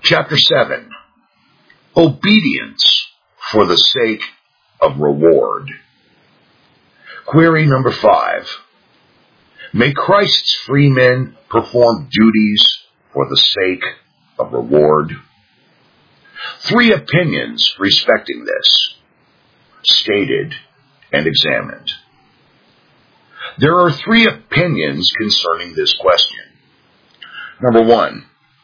Chapter 7. Obedience for the sake of reward. Query number 5. May Christ's free men perform duties for the sake of reward? 3 opinions respecting this, stated and examined. There are 3 opinions concerning this question. Number 1.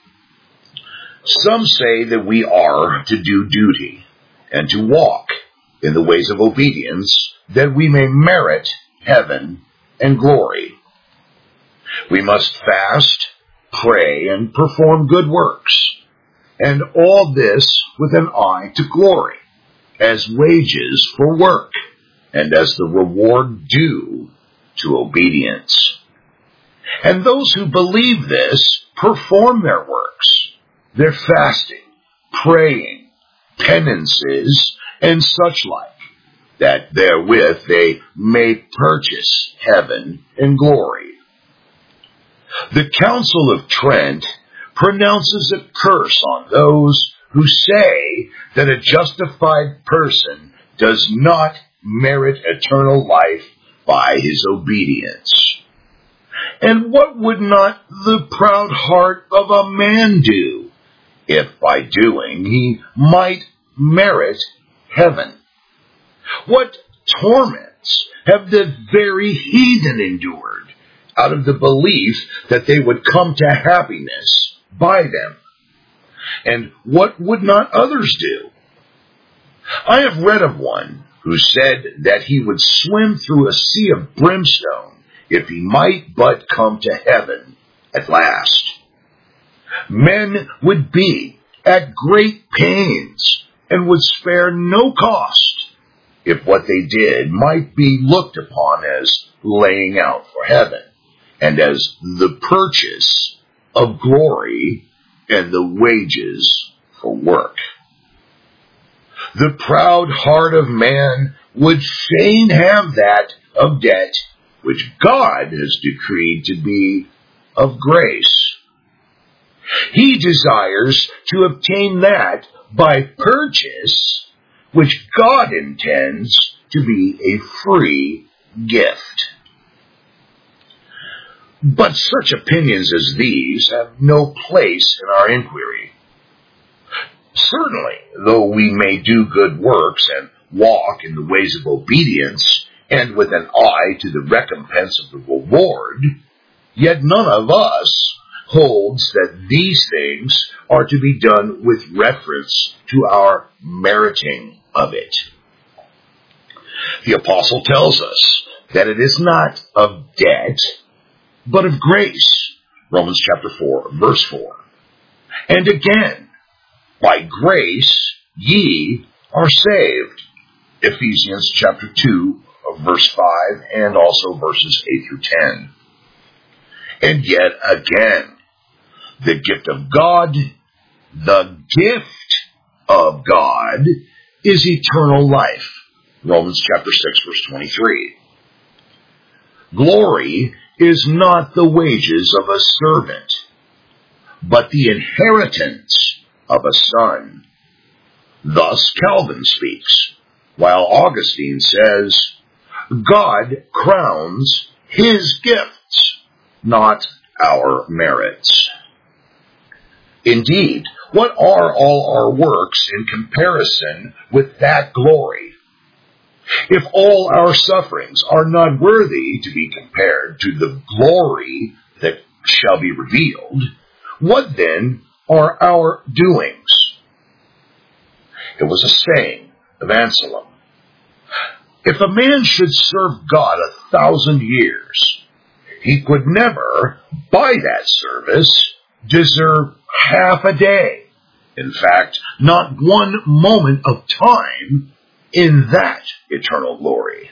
Some say that we are to do duty and to walk in the ways of obedience that we may merit heaven and glory. We must fast, pray, and perform good works, and all this with an eye to glory, as wages for work, and as the reward due to obedience. And those who believe this perform their works, their fasting, praying, penances, and such like, that therewith they may purchase heaven and glory. The Council of Trent pronounces a curse on those who say that a justified person does not merit eternal life by his obedience. And what would not the proud heart of a man do, if by doing he might merit heaven? What torments have the very heathen endured out of the belief that they would come to happiness by them? And what would not others do? I have read of one who said that he would swim through a sea of brimstone if he might but come to heaven at last. Men would be at great pains and would spare no cost if what they did might be looked upon as laying out for heaven, and as the purchase of glory and the wages for work. The proud heart of man would fain have that of debt which God has decreed to be of grace. He desires to obtain that by purchase which God intends to be a free gift. But such opinions as these have no place in our inquiry. Certainly, though we may do good works and walk in the ways of obedience, and with an eye to the recompense of the reward, yet none of us holds that these things are to be done with reference to our meriting of it. The apostle tells us that it is not of debt, but of grace. Romans chapter 4, verse 4. And again, by grace ye are saved. Ephesians chapter 2, verse 5, and also verses 8 through 10. And yet again, the gift of God is eternal life. Romans chapter 6, verse 23. Glory is not the wages of a servant, but the inheritance of a son. Thus Calvin speaks, while Augustine says, God crowns his gifts, not our merits. Indeed, what are all our works in comparison with that glory? If all our sufferings are not worthy to be compared to the glory that shall be revealed, what then are our doings? It was a saying of Anselm, if a man should serve God 1,000 years, he could never, by that service, deserve half a day. In fact, not one moment of time in that eternal glory.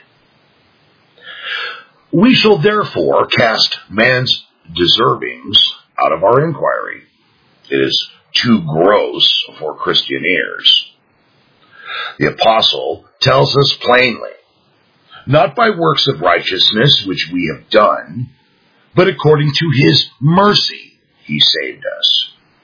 We shall therefore cast man's deservings out of our inquiry. It is too gross for Christian ears. The apostle tells us plainly, not by works of righteousness which we have done, but according to his mercy he saved us,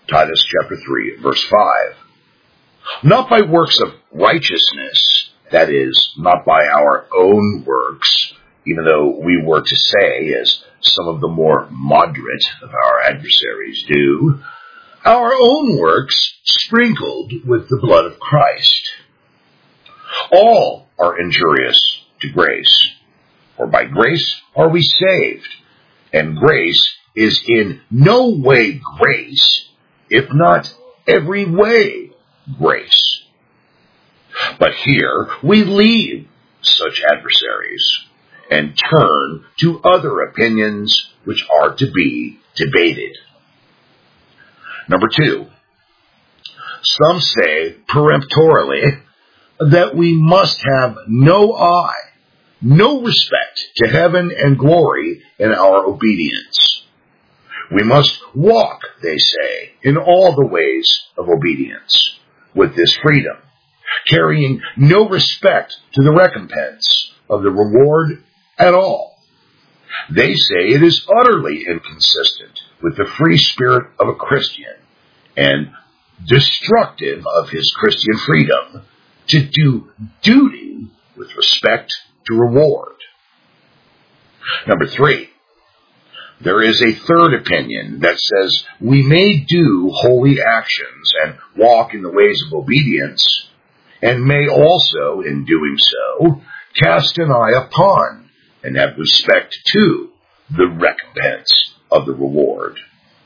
Titus chapter 3, verse 5. Not by works of righteousness, that is, not by our own works, even though we were to say, as some of the more moderate of our adversaries do, our own works sprinkled with the blood of Christ. All are injurious to grace, for by grace are we saved, and grace is in no way grace, if not every way grace. But here we leave such adversaries and turn to other opinions which are to be debated. Number 2, some say peremptorily that we must have no eye, no respect to heaven and glory in our obedience. We must walk, they say, in all the ways of obedience, with this freedom, carrying no respect to the recompense of the reward at all. They say it is utterly inconsistent with the free spirit of a Christian and destructive of his Christian freedom to do duty with respect to reward. Number 3, there is a third opinion that says we may do holy actions and walk in the ways of obedience, and may also, in doing so, cast an eye upon and have respect to the recompense of the reward.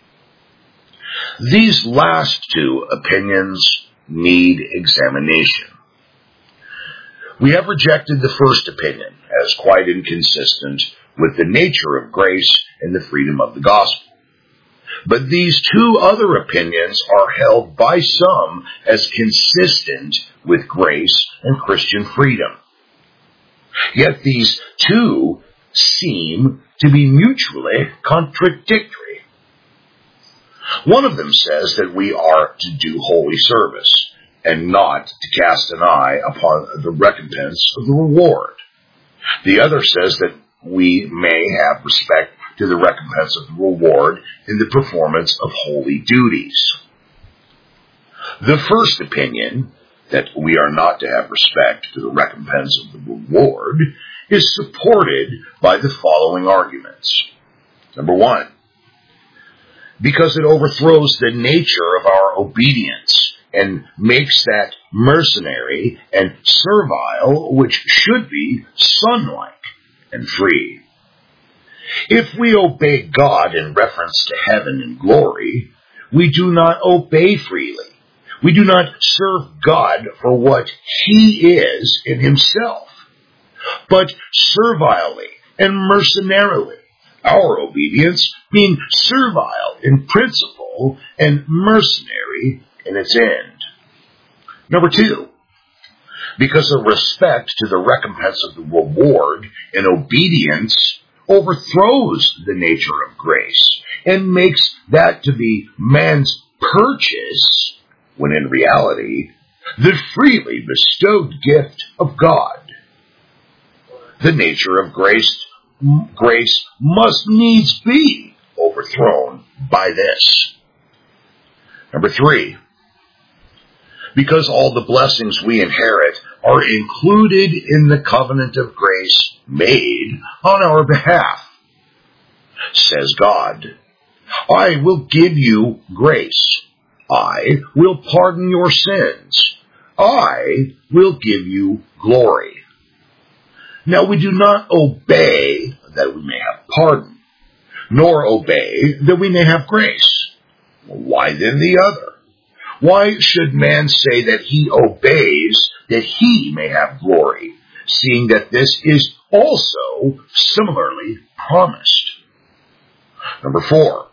These last 2 opinions need examination. We have rejected the first opinion as quite inconsistent with the nature of grace and the freedom of the gospel. But these 2 other opinions are held by some as consistent with grace and Christian freedom. Yet these 2 seem to be mutually contradictory. One of them says that we are to do holy service and not to cast an eye upon the recompense of the reward. The other says that we may have respect to the recompense of the reward in the performance of holy duties. The first opinion, that we are not to have respect to the recompense of the reward, is supported by the following arguments. Number 1, because it overthrows the nature of our obedience and makes that mercenary and servile which should be son-like and free. If we obey God in reference to heaven and glory, we do not obey freely. We do not serve God for what He is in Himself, but servilely and mercenarily, our obedience being servile in principle and mercenary in its end. Number 2, because of respect to the recompense of the reward and obedience overthrows the nature of grace and makes that to be man's purchase, when in reality, the freely bestowed gift of God. The nature of grace must needs be overthrown by this. Number 3, because all the blessings we inherit are included in the covenant of grace made on our behalf. Says God, I will give you grace. I will pardon your sins. I will give you glory. Now we do not obey that we may have pardon, nor obey that we may have grace. Why then the other? Why should man say that he obeys that he may have glory, seeing that this is also similarly promised? Number 4,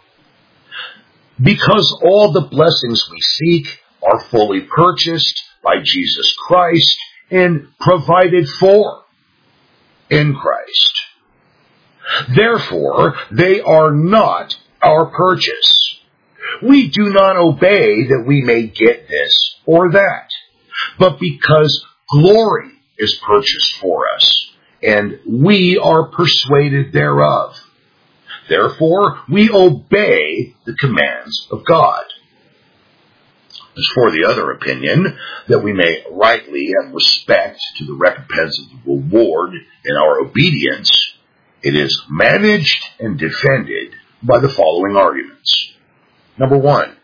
because all the blessings we seek are fully purchased by Jesus Christ and provided for in Christ. Therefore, they are not our purchase. We do not obey that we may get this or that, but because glory is purchased for us, and we are persuaded thereof. Therefore, we obey the commands of God. As for the other opinion, that we may rightly have respect to the recompense of the reward in our obedience, it is managed and defended by the following arguments. Number 1,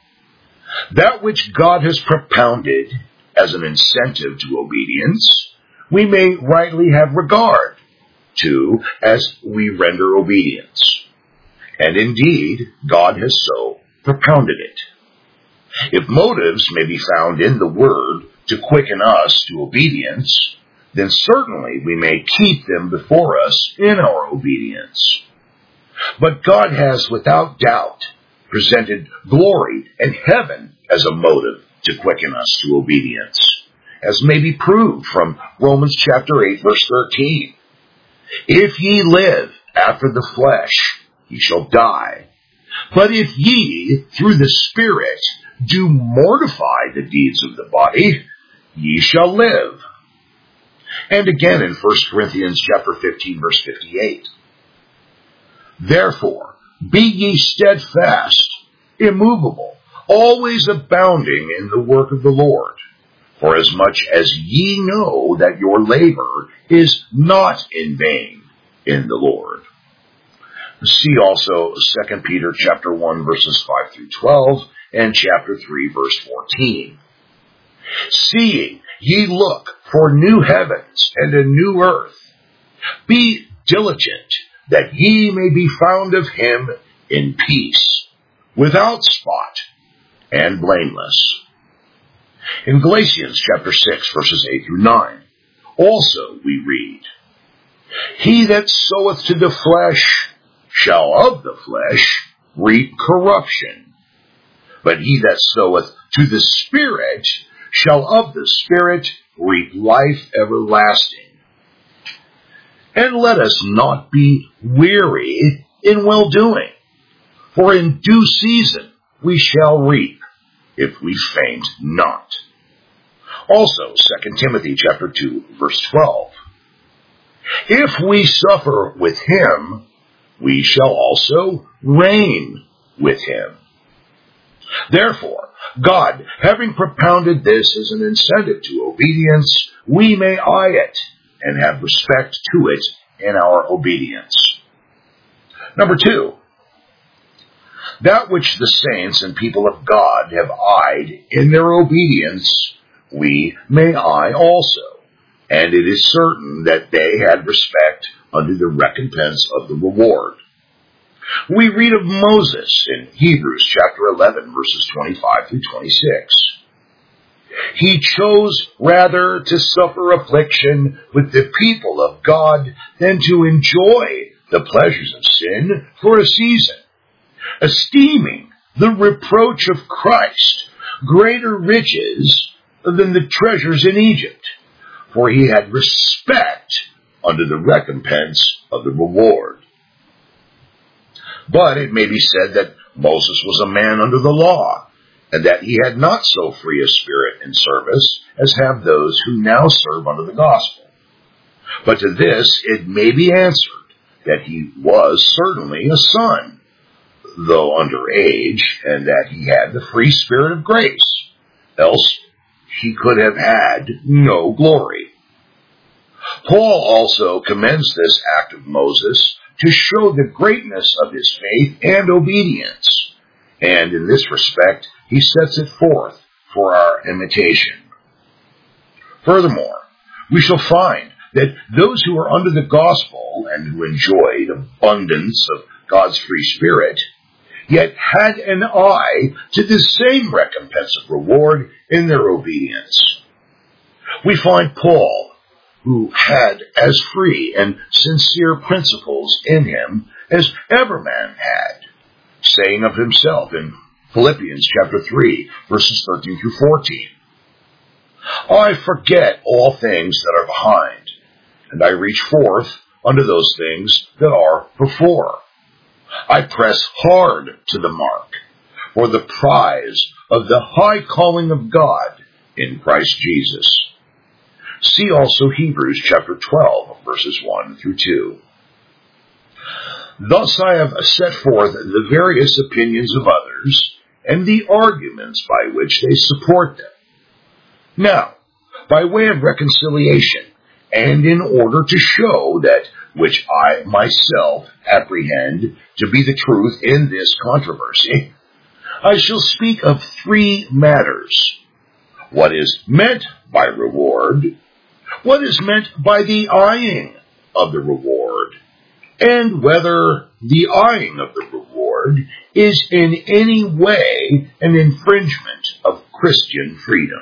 that which God has propounded as an incentive to obedience, we may rightly have regard to as we render obedience. And indeed, God has so propounded it. If motives may be found in the Word to quicken us to obedience, then certainly we may keep them before us in our obedience. But God has without doubt presented glory and heaven as a motive to quicken us to obedience, as may be proved from Romans chapter 8, verse 13. If ye live after the flesh, ye shall die. But if ye, through the Spirit, do mortify the deeds of the body, ye shall live. And again in 1 Corinthians chapter 15, verse 58. Therefore, be ye steadfast, immovable, always abounding in the work of the Lord, for as much as ye know that your labor is not in vain in the Lord. See also 2 Peter chapter 1, verses 5 through 12, and chapter 3, verse 14. Seeing ye look for new heavens and a new earth, be diligent that ye may be found of him in peace, without spot, and blameless. In Galatians chapter 6, verses 8 through 9, also we read, He that soweth to the flesh shall of the flesh reap corruption, but he that soweth to the Spirit shall of the Spirit reap life everlasting. And let us not be weary in well-doing, for in due season we shall reap, if we faint not. Also, 2 Timothy chapter 2, verse 12. If we suffer with him, we shall also reign with him. Therefore, God, having propounded this as an incentive to obedience, we may eye it and have respect to it in our obedience. Number 2, that which the saints and people of God have eyed in their obedience, we may eye also, and it is certain that they had respect under the recompense of the reward. We read of Moses in Hebrews chapter 11, verses 25 through 26. He chose rather to suffer affliction with the people of God than to enjoy the pleasures of sin for a season, esteeming the reproach of Christ greater riches than the treasures in Egypt, for he had respect under the recompense of the reward. But it may be said that Moses was a man under the law, and that he had not so free a spirit in service as have those who now serve under the gospel. But to this it may be answered that he was certainly a son, though under age, and that he had the free spirit of grace, else he could have had no glory. Paul also commends this act of Moses to show the greatness of his faith and obedience, and in this respect he sets it forth for our imitation. Furthermore, we shall find that those who are under the gospel and who enjoyed abundance of God's free spirit, yet had an eye to the same recompense of reward in their obedience. We find Paul, who had as free and sincere principles in him as ever man had, saying of himself in Philippians chapter 3, verses 13 through 14, I forget all things that are behind, and I reach forth unto those things that are before. I press hard to the mark for the prize of the high calling of God in Christ Jesus. See also Hebrews chapter 12, verses 1 through 2. Thus I have set forth the various opinions of others, and the arguments by which they support them. Now, by way of reconciliation, and in order to show that which I myself apprehend to be the truth in this controversy, I shall speak of three matters: what is meant by reward, what is meant by the eyeing of the reward, and whether the eyeing of the reward is in any way an infringement of Christian freedom.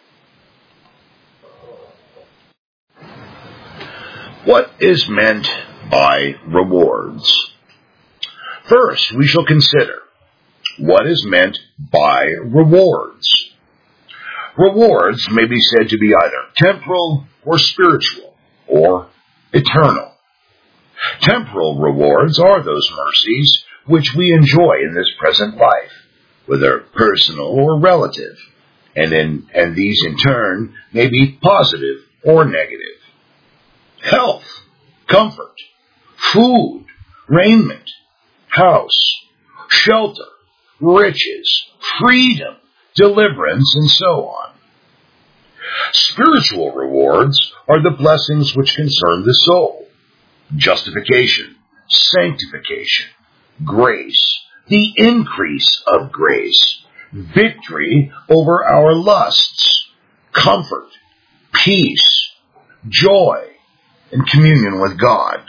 What is meant by rewards? First, we shall consider what is meant by rewards. Rewards may be said to be either temporal or spiritual or eternal. Temporal rewards are those mercies which we enjoy in this present life, whether personal or relative, and these in turn may be positive or negative. Health, comfort, food, raiment, house, shelter, riches, freedom, deliverance, and so on. Spiritual rewards are the blessings which concern the soul: justification, sanctification, grace, the increase of grace, victory over our lusts, comfort, peace, joy, and communion with God.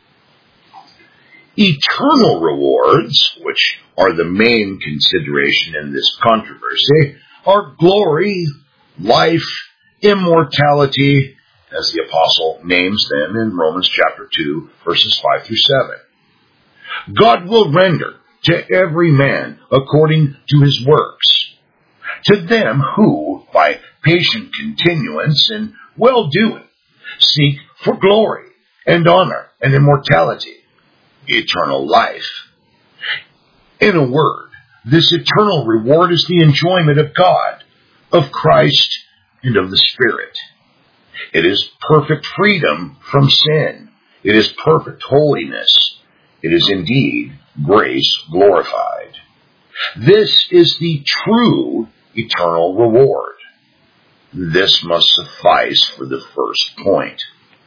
Eternal rewards, which are the main consideration in this controversy, are glory, life, immortality, as the apostle names them in Romans chapter 2, verses 5 through 7. God will render to every man according to his works. To them who, by patient continuance in well-doing, seek for glory and honor and immortality, eternal life. In a word, this eternal reward is the enjoyment of God, of Christ, and of the Spirit. It is perfect freedom from sin. It is perfect holiness. It is indeed grace glorified. This is the true eternal reward. This must suffice for the first point.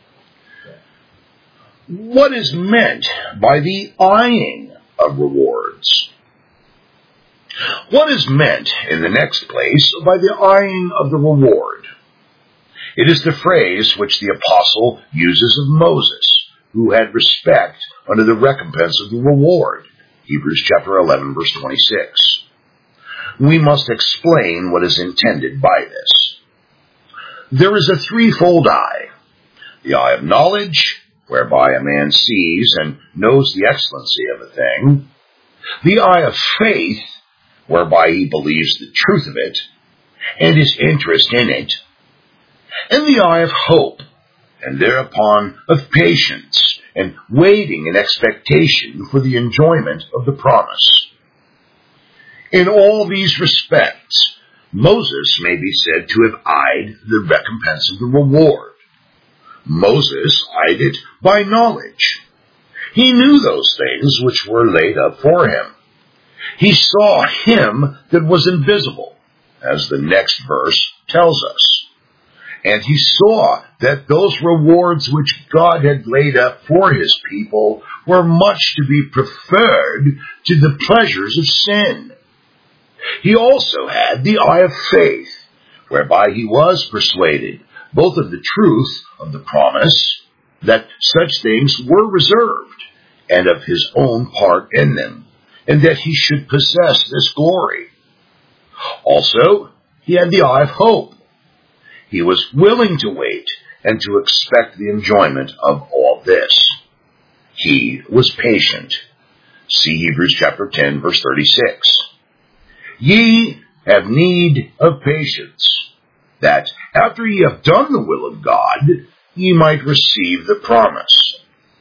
What is meant by the eyeing of rewards? What is meant, in the next place, by the eyeing of the reward? It is the phrase which the apostle uses of Moses, who had respect unto the recompense of the reward. Hebrews chapter 11, verse 26. We must explain what is intended by this. There is a threefold eye: the eye of knowledge, whereby a man sees and knows the excellency of a thing; the eye of faith, whereby he believes the truth of it and his interest in it; and the eye of hope, and thereupon of patience and waiting in expectation for the enjoyment of the promise. In all these respects, Moses may be said to have eyed the recompense of the reward. Moses eyed it by knowledge. He knew those things which were laid up for him. He saw him that was invisible, as the next verse tells us. And he saw that those rewards which God had laid up for his people were much to be preferred to the pleasures of sin. He also had the eye of faith, whereby he was persuaded both of the truth of the promise, that such things were reserved, and of his own part in them, and that he should possess this glory. Also, he had the eye of hope. He was willing to wait and to expect the enjoyment of all this. He was patient. See Hebrews chapter 10, verse 36. Ye have need of patience, that after ye have done the will of God, ye might receive the promise.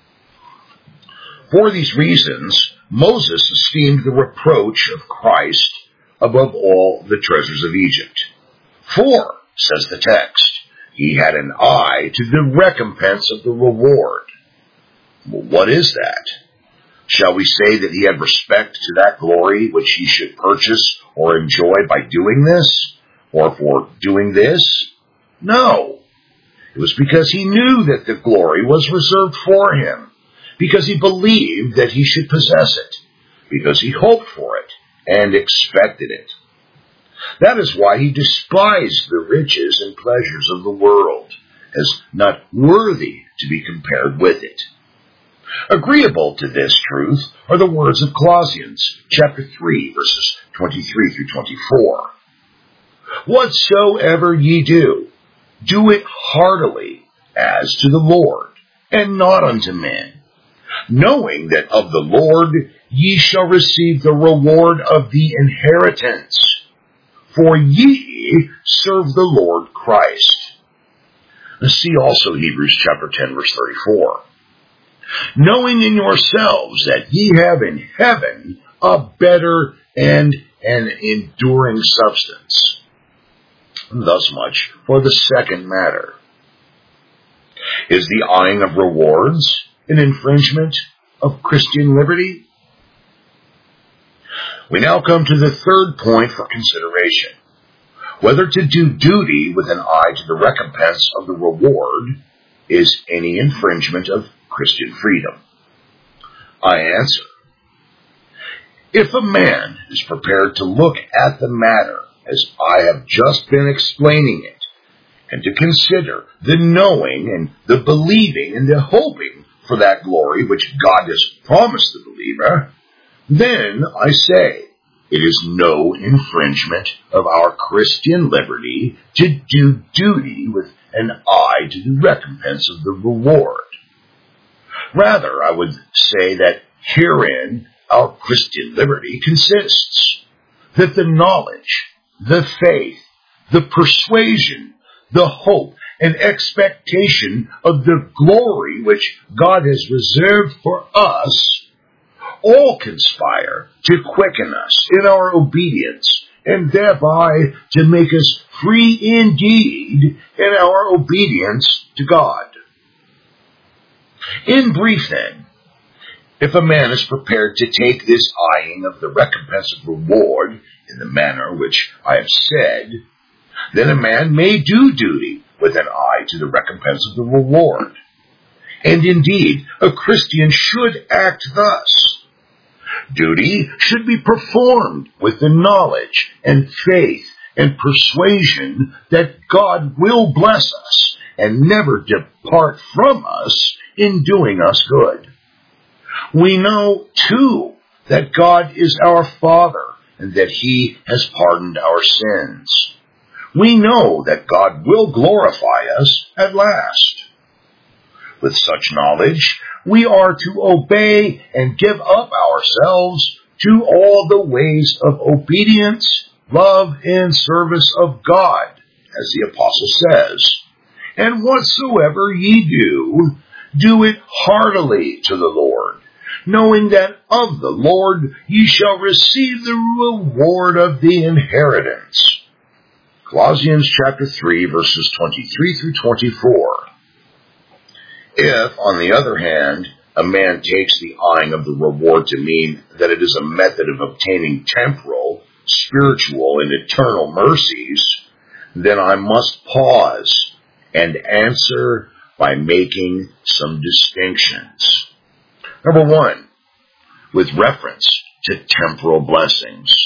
For these reasons, Moses esteemed the reproach of Christ above all the treasures of Egypt. For, says the text, he had an eye to the recompense of the reward. Well, what is that? Shall we say that he had respect to that glory which he should purchase or enjoy by doing this, or for doing this? No. It was because he knew that the glory was reserved for him, because he believed that he should possess it, because he hoped for it and expected it. That is why he despised the riches and pleasures of the world, as not worthy to be compared with it. Agreeable to this truth are the words of Colossians chapter 3, verses 23 through 24. Whatsoever ye do, do it heartily as to the Lord, and not unto men, knowing that of the Lord ye shall receive the reward of the inheritance. For ye serve the Lord Christ. See also Hebrews chapter 10, verse 34. Knowing in yourselves that ye have in heaven a better and an enduring substance. Thus much for the second matter. Is the eyeing of rewards an infringement of Christian liberty? We now come to the third point for consideration. Whether to do duty with an eye to the recompense of the reward is any infringement of Christian freedom. I answer, if a man is prepared to look at the matter as I have just been explaining it, and to consider the knowing and the believing and the hoping for that glory which God has promised the believer, then I say it is no infringement of our Christian liberty to do duty with an eye to the recompense of the reward. Rather, I would say that herein our Christian liberty consists, that the knowledge, the faith, the persuasion, the hope, and expectation of the glory which God has reserved for us all conspire to quicken us in our obedience, and thereby to make us free indeed in our obedience to God. In brief, then, if a man is prepared to take this eyeing of the recompense of reward in the manner which I have said, then a man may do duty with an eye to the recompense of the reward. And indeed, a Christian should act thus. Duty should be performed with the knowledge and faith and persuasion that God will bless us and never depart from us in doing us good. We know, too, that God is our Father and that He has pardoned our sins. We know that God will glorify us at last. With such knowledge, we are to obey and give up ourselves to all the ways of obedience, love, and service of God, as the apostle says. And whatsoever ye do, do it heartily to the Lord, knowing that of the Lord ye shall receive the reward of the inheritance. Colossians chapter 3, verses 23 through 24. If, on the other hand, a man takes the eyeing of the reward to mean that it is a method of obtaining temporal, spiritual, and eternal mercies, then I must pause and answer by making some distinctions. Number one, with reference to temporal blessings.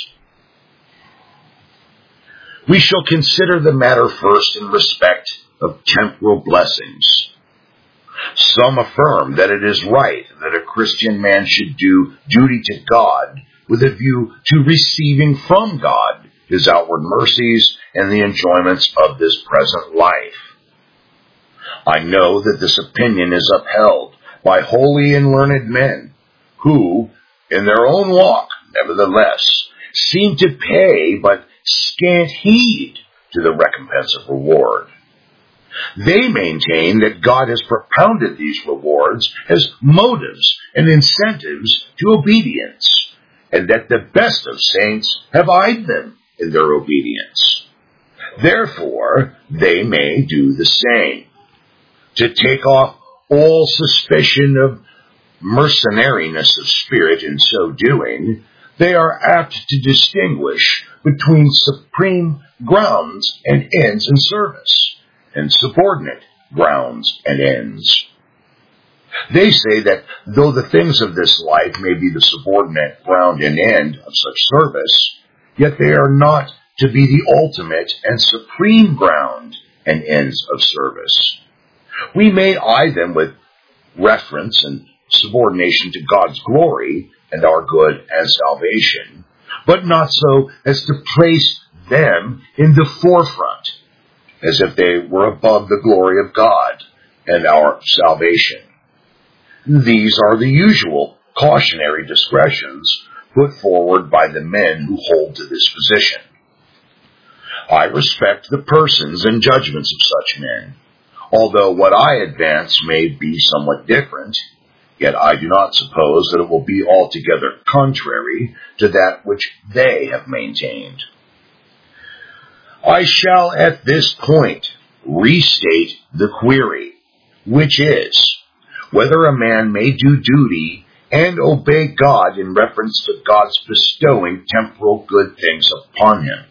We shall consider the matter first in respect of temporal blessings. Some affirm that it is right that a Christian man should do duty to God with a view to receiving from God His outward mercies and the enjoyments of this present life. I know that this opinion is upheld by holy and learned men who, in their own walk, nevertheless, seem to pay but scant heed to the recompense of reward. They maintain that God has propounded these rewards as motives and incentives to obedience, and that the best of saints have eyed them in their obedience. Therefore, they may do the same. To take off all suspicion of mercenariness of spirit in so doing, they are apt to distinguish between supreme grounds and ends in service, and subordinate grounds and ends. They say that though the things of this life may be the subordinate ground and end of such service, yet they are not to be the ultimate and supreme ground and ends of service. We may eye them with reference and subordination to God's glory and our good and salvation, but not so as to place them in the forefront, as if they were above the glory of God and our salvation. These are the usual cautionary discretions put forward by the men who hold to this position. I respect the persons and judgments of such men, although what I advance may be somewhat different, yet I do not suppose that it will be altogether contrary to that which they have maintained. I shall at this point restate the query, which is, whether a man may do duty and obey God in reference to God's bestowing temporal good things upon him.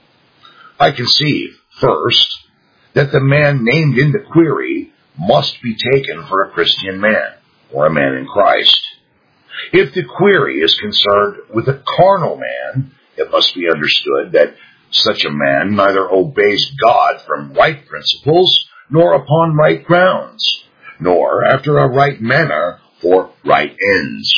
I conceive, first, that the man named in the query must be taken for a Christian man, or a man in Christ. If the query is concerned with a carnal man, it must be understood that such a man neither obeys God from right principles, nor upon right grounds, nor after a right manner for right ends.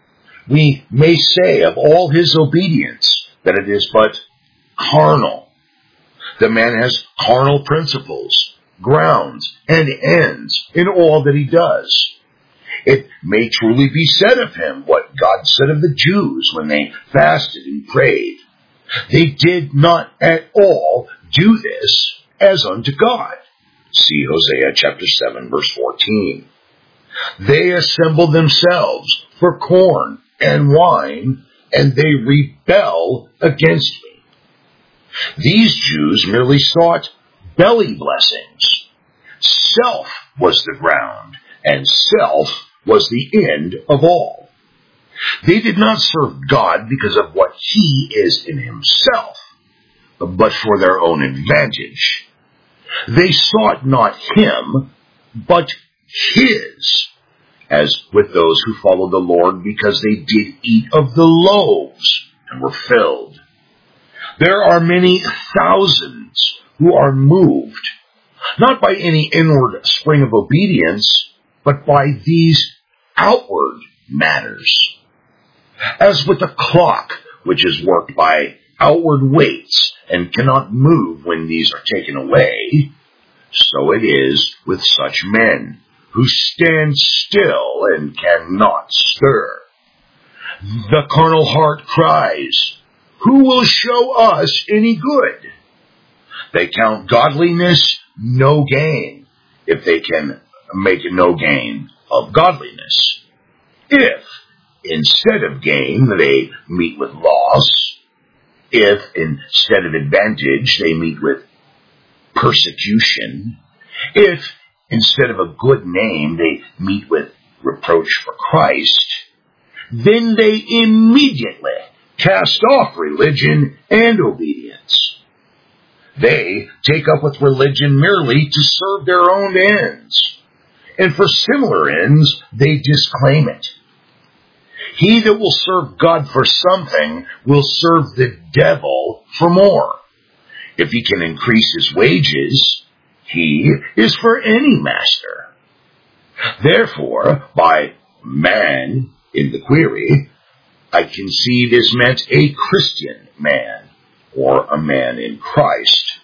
We may say of all his obedience that it is but carnal. The man has carnal principles, grounds, and ends in all that he does. It may truly be said of him what God said of the Jews when they fasted and prayed. They did not at all do this as unto God. See Hosea chapter 7, verse 14. They assemble themselves for corn and wine, and they rebel against me. These Jews merely sought belly blessings. Self was the ground, and self was the end of all. They did not serve God because of what he is in himself, but for their own advantage. They sought not him, but his, as with those who followed the Lord because they did eat of the loaves and were filled. There are many thousands who are moved, not by any inward spring of obedience, but by these outward matters. As with a clock, which is worked by outward weights and cannot move when these are taken away, so it is with such men who stand still and cannot stir. The carnal heart cries, "Who will show us any good?" They count godliness no gain, if they can make no gain of godliness. If, instead of gain, they meet with loss, if, instead of advantage, they meet with persecution, if, instead of a good name, they meet with reproach for Christ, then they immediately cast off religion and obedience. They take up with religion merely to serve their own ends, and for similar ends they disclaim it. He that will serve God for something will serve the devil for more. If he can increase his wages, he is for any master. Therefore, by man in the query, I conceive is meant a Christian man, or a man in Christ.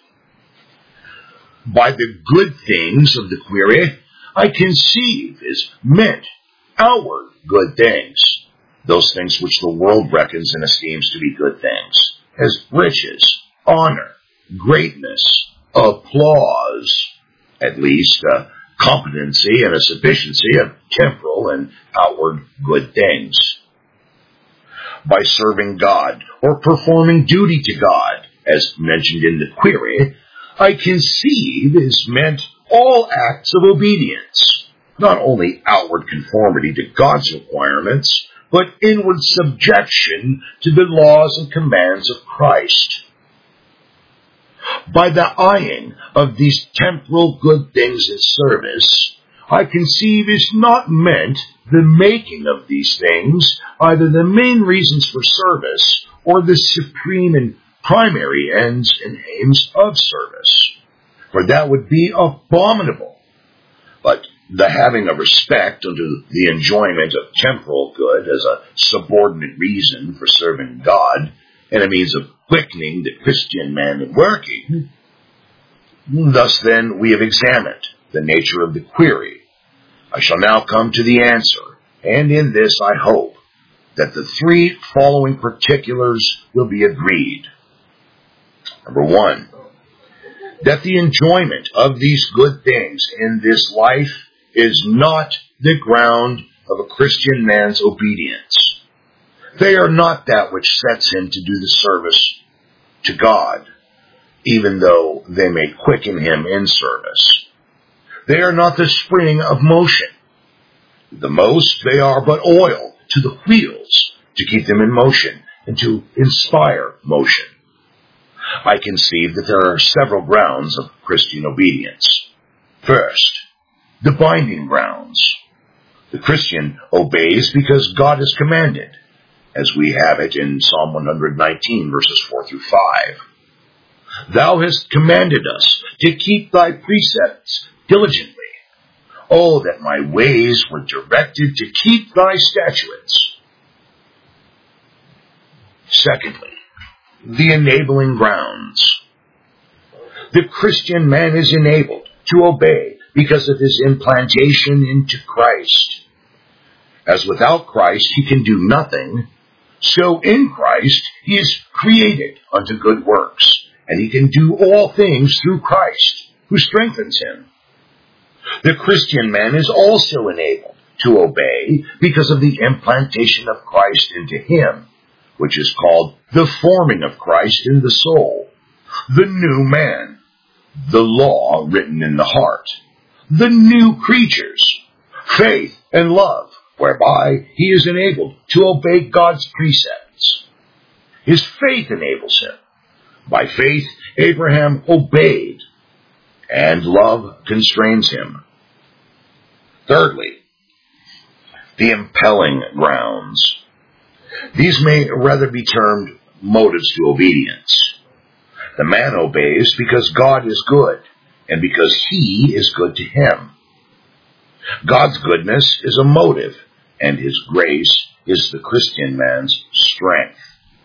By the good things of the query, I conceive is meant outward good things, those things which the world reckons and esteems to be good things, as riches, honor, greatness, applause, at least a competency and a sufficiency of temporal and outward good things. By serving God or performing duty to God, as mentioned in the query, I conceive is meant all acts of obedience, not only outward conformity to God's requirements, but inward subjection to the laws and commands of Christ. By the eyeing of these temporal good things in service, I conceive is not meant the making of these things either the main reasons for service or the supreme and primary ends and aims of service, for that would be abominable. But the having of respect unto the enjoyment of temporal good as a subordinate reason for serving God and a means of quickening the Christian man in working. Thus then we have examined the nature of the query. I shall now come to the answer, and in this I hope that the three following particulars will be agreed. Number 1, that the enjoyment of these good things in this life is not the ground of a Christian man's obedience. They are not that which sets him to do the service to God, even though they may quicken him in service. They are not the spring of motion. The most, they are but oil to the wheels to keep them in motion and to inspire motion. I conceive that there are several grounds of Christian obedience. First, the binding grounds. The Christian obeys because God has commanded, as we have it in Psalm 119, verses 4 through 5. Thou hast commanded us to keep thy precepts diligently. Oh, that my ways were directed to keep thy statutes. Secondly, the enabling grounds. The Christian man is enabled to obey because of his implantation into Christ. As without Christ he can do nothing, so in Christ he is created unto good works, and he can do all things through Christ, who strengthens him. The Christian man is also enabled to obey because of the implantation of Christ into him, which is called the forming of Christ in the soul, the new man, the law written in the heart, the new creatures, faith and love, whereby he is enabled to obey God's precepts. His faith enables him. By faith, Abraham obeyed, and love constrains him. Thirdly, the impelling grounds. These may rather be termed motives to obedience. The man obeys because God is good, and because he is good to him. God's goodness is a motive, and his grace is the Christian man's strength.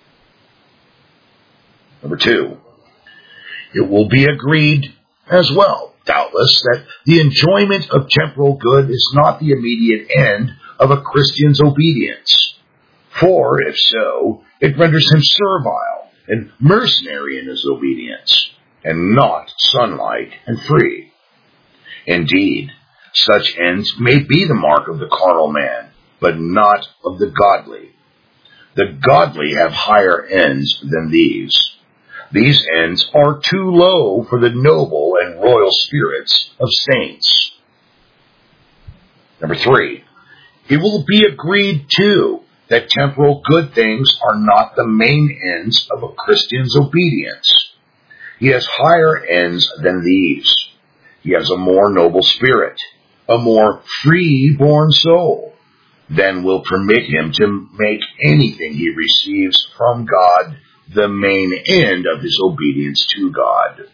Number 2, it will be agreed as well, doubtless, that the enjoyment of temporal good is not the immediate end of a Christian's obedience. For, if so, it renders him servile and mercenary in his obedience, and not sonlike and free. Indeed, such ends may be the mark of the carnal man, but not of the godly. The godly have higher ends than these. These ends are too low for the noble and royal spirits of saints. Number 3, it will be agreed too that temporal good things are not the main ends of a Christian's obedience. He has higher ends than these. He has a more noble spirit, a more free-born soul, than will permit him to make anything he receives from God the main end of his obedience to God.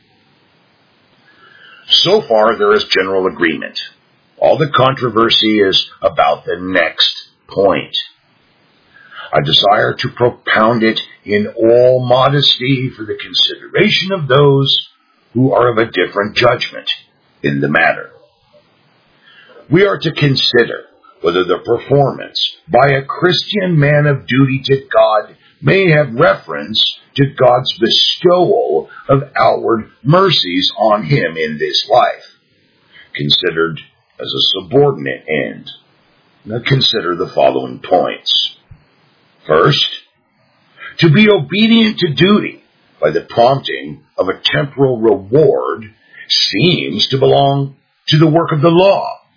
So far, there is general agreement. All the controversy is about the next point. I desire to propound it in all modesty for the consideration of those who are of a different judgment in the matter. We are to consider whether the performance by a Christian man of duty to God may have reference to God's bestowal of outward mercies on him in this life, considered as a subordinate end. Now consider the following points. First, to be obedient to duty by the prompting of a temporal reward seems to belong to the work of the law,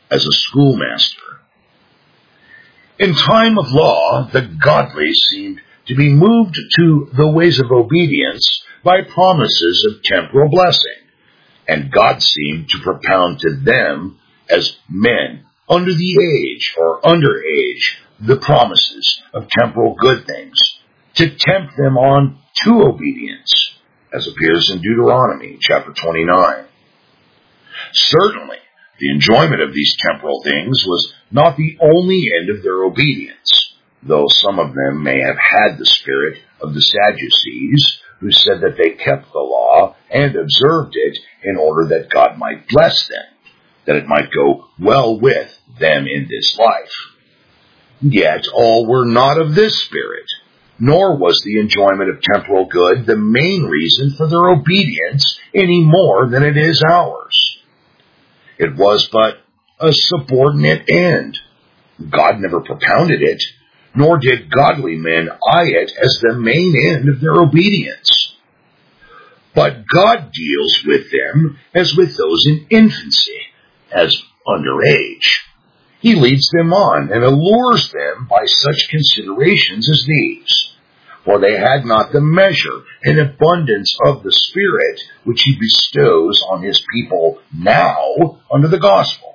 as a schoolmaster. In time of law, the godly seemed to be moved to the ways of obedience by promises of temporal blessing, and God seemed to propound to them as men under the age or underage the promises of temporal good things, to tempt them on to obedience, as appears in Deuteronomy chapter 29. Certainly, the enjoyment of these temporal things was not the only end of their obedience, though some of them may have had the spirit of the Sadducees, who said that they kept the law and observed it in order that God might bless them, that it might go well with them in this life. Yet all were not of this spirit, nor was the enjoyment of temporal good the main reason for their obedience any more than it is ours. It was but a subordinate end. God never propounded it, nor did godly men eye it as the main end of their obedience. But God deals with them as with those in infancy, as underage. He leads them on and allures them by such considerations as these. For they had not the measure and abundance of the Spirit which he bestows on his people now under the gospel.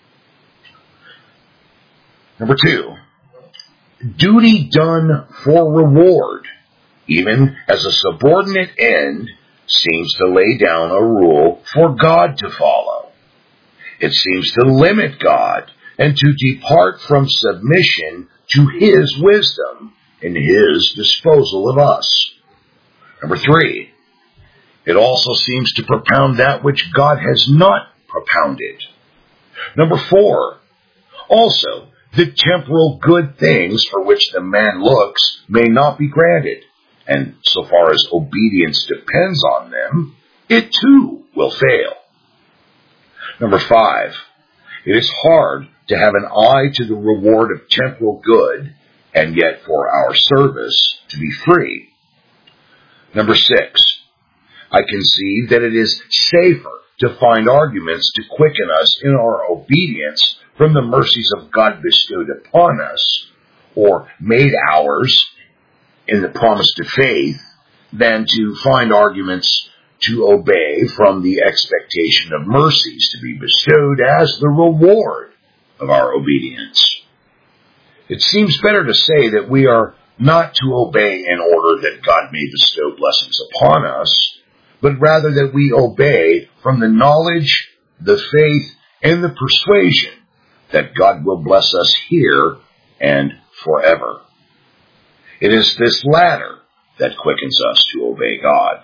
Number 2, duty done for reward, even as a subordinate end, seems to lay down a rule for God to follow. It seems to limit God and to depart from submission to his wisdom in his disposal of us. Number 3, it also seems to propound that which God has not propounded. Number 4, also, the temporal good things for which the man looks may not be granted, and so far as obedience depends on them, it too will fail. Number 5, it is hard to have an eye to the reward of temporal good, and yet for our service to be free. Number 6, I conceive that it is safer to find arguments to quicken us in our obedience from the mercies of God bestowed upon us, or made ours in the promise to faith, than to find arguments to obey from the expectation of mercies to be bestowed as the reward of our obedience. It seems better to say that we are not to obey in order that God may bestow blessings upon us, but rather that we obey from the knowledge, the faith, and the persuasion that God will bless us here and forever. It is this latter that quickens us to obey God.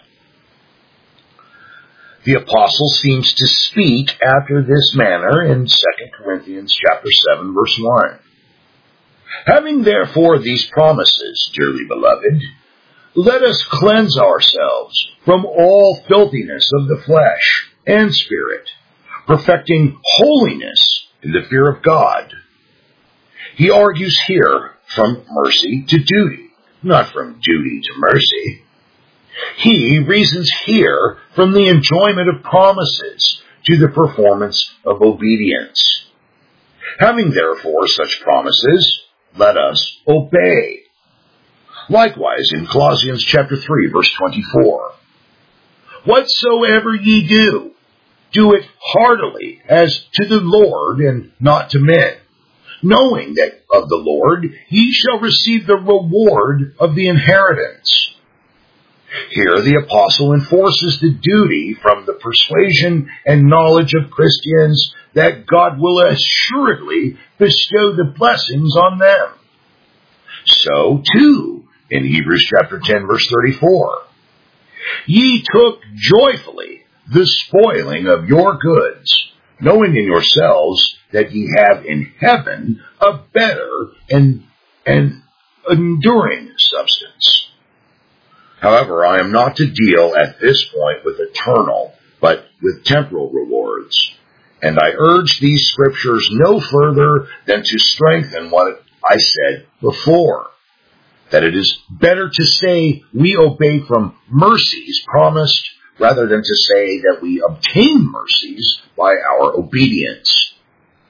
The apostle seems to speak after this manner in 2 Corinthians chapter 7, verse 1. Having therefore these promises, dearly beloved, let us cleanse ourselves from all filthiness of the flesh and spirit, perfecting holiness in the fear of God. He argues here from mercy to duty, not from duty to mercy. He reasons here from the enjoyment of promises to the performance of obedience. Having therefore such promises, let us obey. Likewise, in Colossians chapter 3, verse 24, whatsoever ye do, do it heartily as to the Lord and not to men, knowing that of the Lord ye shall receive the reward of the inheritance. Here the apostle enforces the duty from the persuasion and knowledge of Christians that God will assuredly bestow the blessings on them. So, too, in Hebrews chapter 10, verse 34, ye took joyfully the spoiling of your goods, knowing in yourselves that ye have in heaven a better and enduring substance. However, I am not to deal at this point with eternal, but with temporal rewards. And I urge these scriptures no further than to strengthen what I said before, that it is better to say we obey from mercies promised rather than to say that we obtain mercies by our obedience.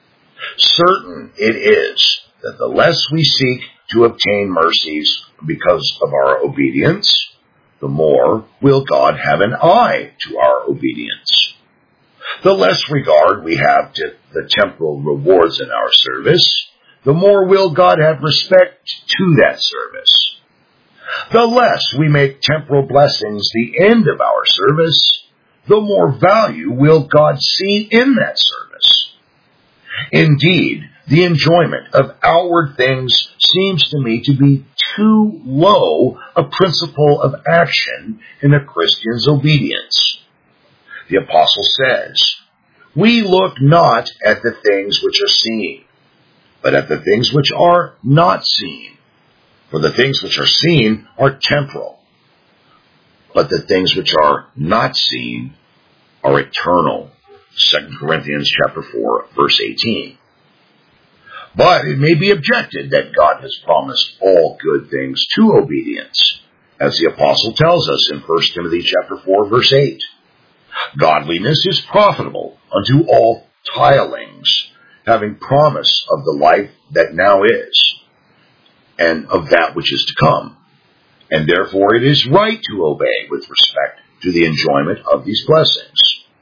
Certain it is that the less we seek to obtain mercies because of our obedience, the more will God have an eye to our obedience. The less regard we have to the temporal rewards in our service, the more will God have respect to that service. The less we make temporal blessings the end of our service, the more value will God see in that service. Indeed, the enjoyment of outward things seems to me to be too low a principle of action in a Christian's obedience. The apostle says, "We look not at the things which are seen, but at the things which are not seen. For the things which are seen are temporal, but the things which are not seen are eternal." 2 Corinthians chapter 4, verse 18. But it may be objected that God has promised all good things to obedience, as the apostle tells us in 1 Timothy chapter 4, verse 8. "Godliness is profitable unto all tilings, having promise of the life that now is, and of that which is to come. And therefore it is right to obey with respect to the enjoyment of these blessings."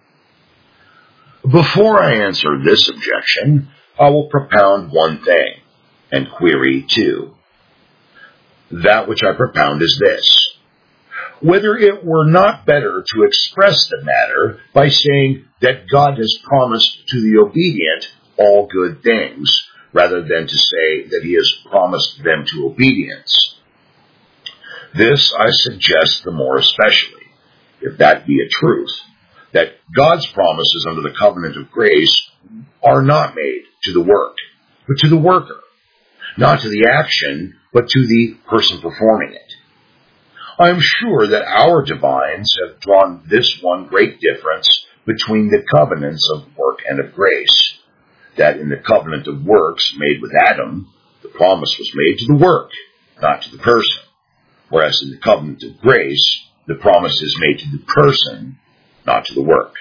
Before I answer this objection, I will propound one thing, and query two. That which I propound is this: whether it were not better to express the matter by saying that God has promised to the obedient all good things, rather than to say that he has promised them to obedience. This I suggest the more especially, if that be a truth, that God's promises under the covenant of grace are not made to the work, but to the worker, not to the action, but to the person performing it. I am sure that our divines have drawn this one great difference between the covenants of work and of grace, that in the covenant of works made with Adam, the promise was made to the work, not to the person, whereas in the covenant of grace, the promise is made to the person, not to the work.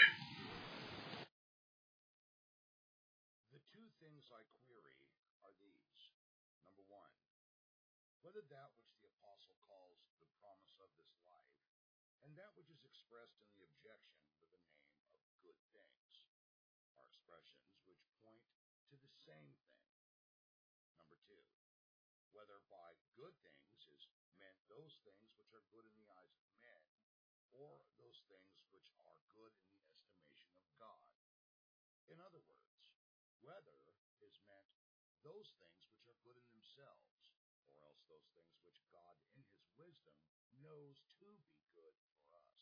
The two things I query are these. Number one, whether that which the apostle calls the promise of this life, and that which is expressed in the objection with the name of good things, are expressions which point to the same thing. Number two, whether by good things is meant those things which are good in the eyes of men, or those things which are good in the estimation of God. In other words, whether is meant those things which are good in themselves, or else those things which God in his wisdom knows to be good for us.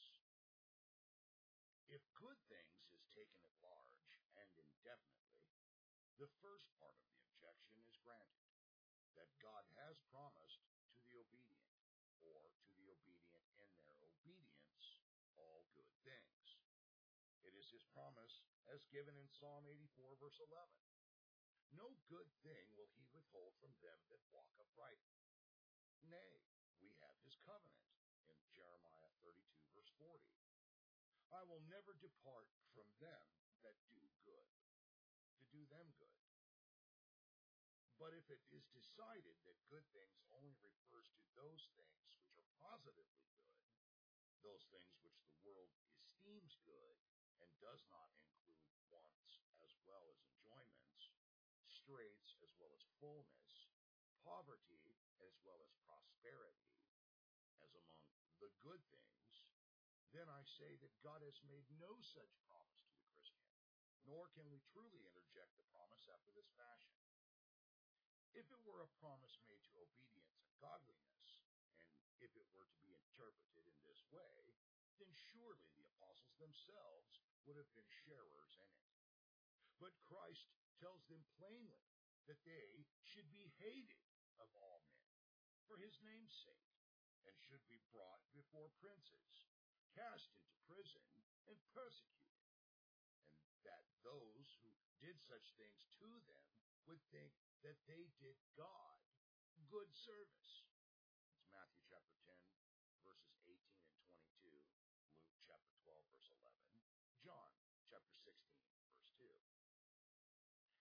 If good things is taken at large and indefinitely, the first part of the objection is granted, that God has promised to the obedient, or to the obedient in their obedience, all good things. It is his promise as given in Psalm 84, verse 11. "No good thing will he withhold from them that walk uprightly." Nay, we have his covenant in Jeremiah 32, verse 40. "I will never depart from them that do good, to do them good." But if it is decided that good things only refers to those things which are positively good, those things which the world esteems good, and does not include wants as well as enjoyments, straits as well as fullness, poverty as well as prosperity, as among the good things, then I say that God has made no such promise to the Christian, nor can we truly interject the promise after this fashion. If it were a promise made to obedience and godliness, and if it were to be interpreted in this way, then surely the apostles themselves would have been sharers in it. But Christ tells them plainly that they should be hated of all men for his name's sake, and should be brought before princes, cast into prison, and persecuted, and that those who did such things to them would think that they did God good service. It's Matthew chapter 10, verses 18 and 22, Luke chapter 12, verse 11, John chapter 16, verse 2. And the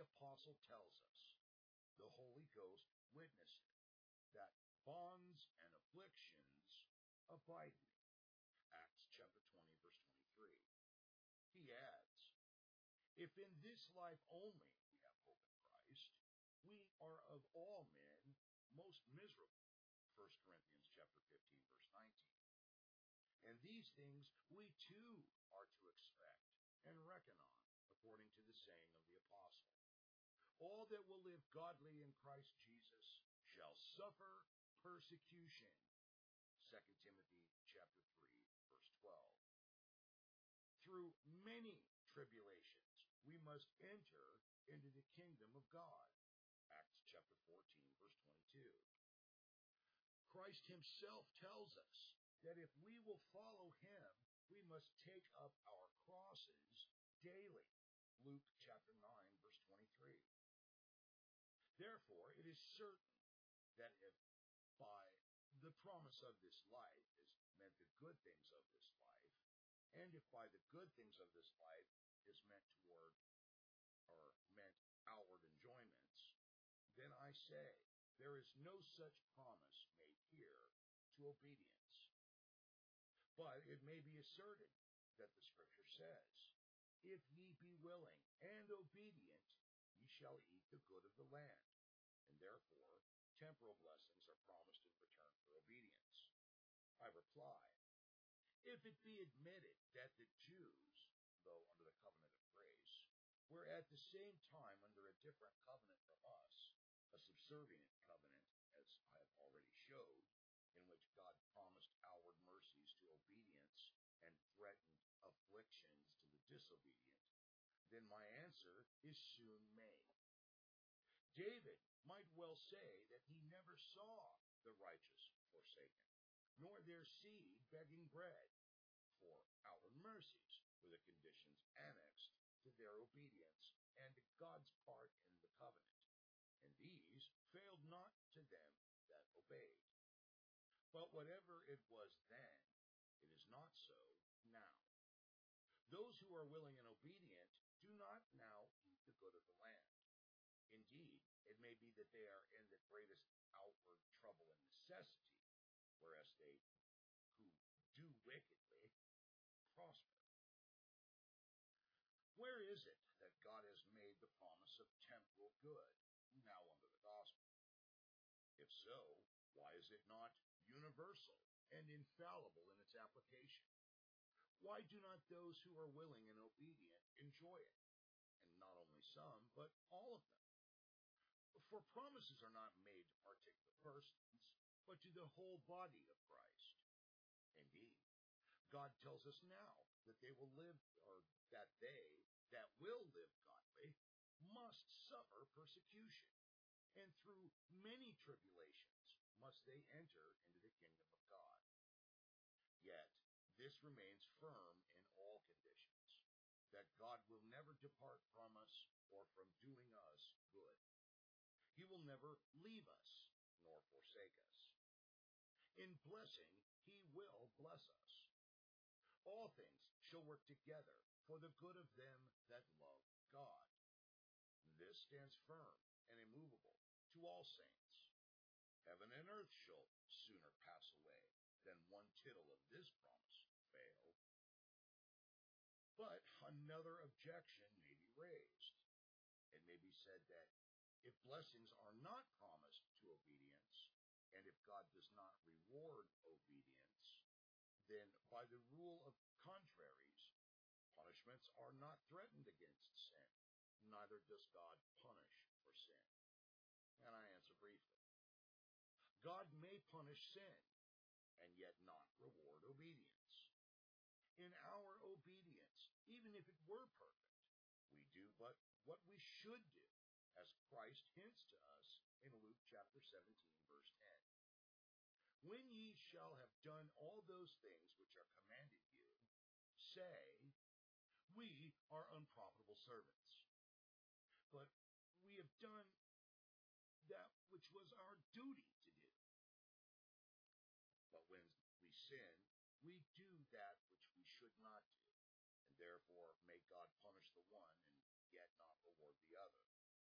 apostle tells us, the Holy Ghost witnesseth, that bonds and afflictions abide me. Acts chapter 20, verse 23. He adds, if in this life only we have hope in Christ, we are of all men most miserable. 1 Corinthians chapter 15, verse 19. And these things we too are to expect and reckon on, according to the saying of the apostle. All that will live godly in Christ Jesus shall suffer persecution. 2 Timothy chapter 3, verse 12. Through many tribulations we must enter into the kingdom of God. Acts chapter 14, verse 22. Christ himself tells us that if we will follow him, we must take up our crosses daily. Luke chapter 9, verse 23. Therefore, it is certain that if by the promise of this life is meant the good things of this life, and if by the good things of this life is meant toward or meant outward enjoyments, then I say there is no such promise made here to obedience. But it may be asserted that the Scripture says, if ye be willing and obedient, ye shall eat the good of the land, and therefore temporal blessings are promised in return for obedience. I reply, if it be admitted that the Jews, though under the covenant of grace, were at the same time under a different covenant from us, a subservient covenant, as I have already showed, in which God promised outward mercies to obedience and threatened afflictions to the disobedient, then my answer is soon made. David might well say that he never saw the righteous forsaken, nor their seed begging bread, for outward mercies were the conditions annexed to their obedience and God's part in the covenant, and these failed not to them that obeyed. But whatever it was then, it is not so now. Those who are willing and obedient do not now eat the good of the land. Indeed, it may be that they are in the greatest outward trouble and necessity, whereas they who do wickedly prosper. Where is it that God has made the promise of temporal good, now under the gospel? If so, why is it not universal and infallible in its application? Why do not those who are willing and obedient enjoy it? And not only some, but all of them. For promises are not made to particular persons, but to the whole body of Christ. Indeed, God tells us now that they will live, or that they that will live godly must suffer persecution, and through many tribulations must they enter into the kingdom of God. Yet this remains firm in all conditions, that God will never depart from us or from doing us good. He will never leave us nor forsake us. In blessing, he will bless us. All things shall work together for the good of them that love God. This stands firm and immovable to all saints. Heaven and earth shall sooner pass away than one tittle of this promise fail. But another objection may be raised. It may be said that if blessings are not promised to obedience, and if God does not reward obedience, then by the rule of contraries, punishments are not threatened against sin, neither does God punish for sin. And I answer briefly. God may punish sin, and yet not reward obedience. In our obedience, even if it were perfect, we do but what we should do, as Christ hints to us in Luke chapter 17, verse 10. When ye shall have done all those things which are commanded you, say, we are unprofitable servants. But we have done that which was our duty to do. But when we sin, we do that which we should not do, and therefore may God punish the one and yet not reward the other.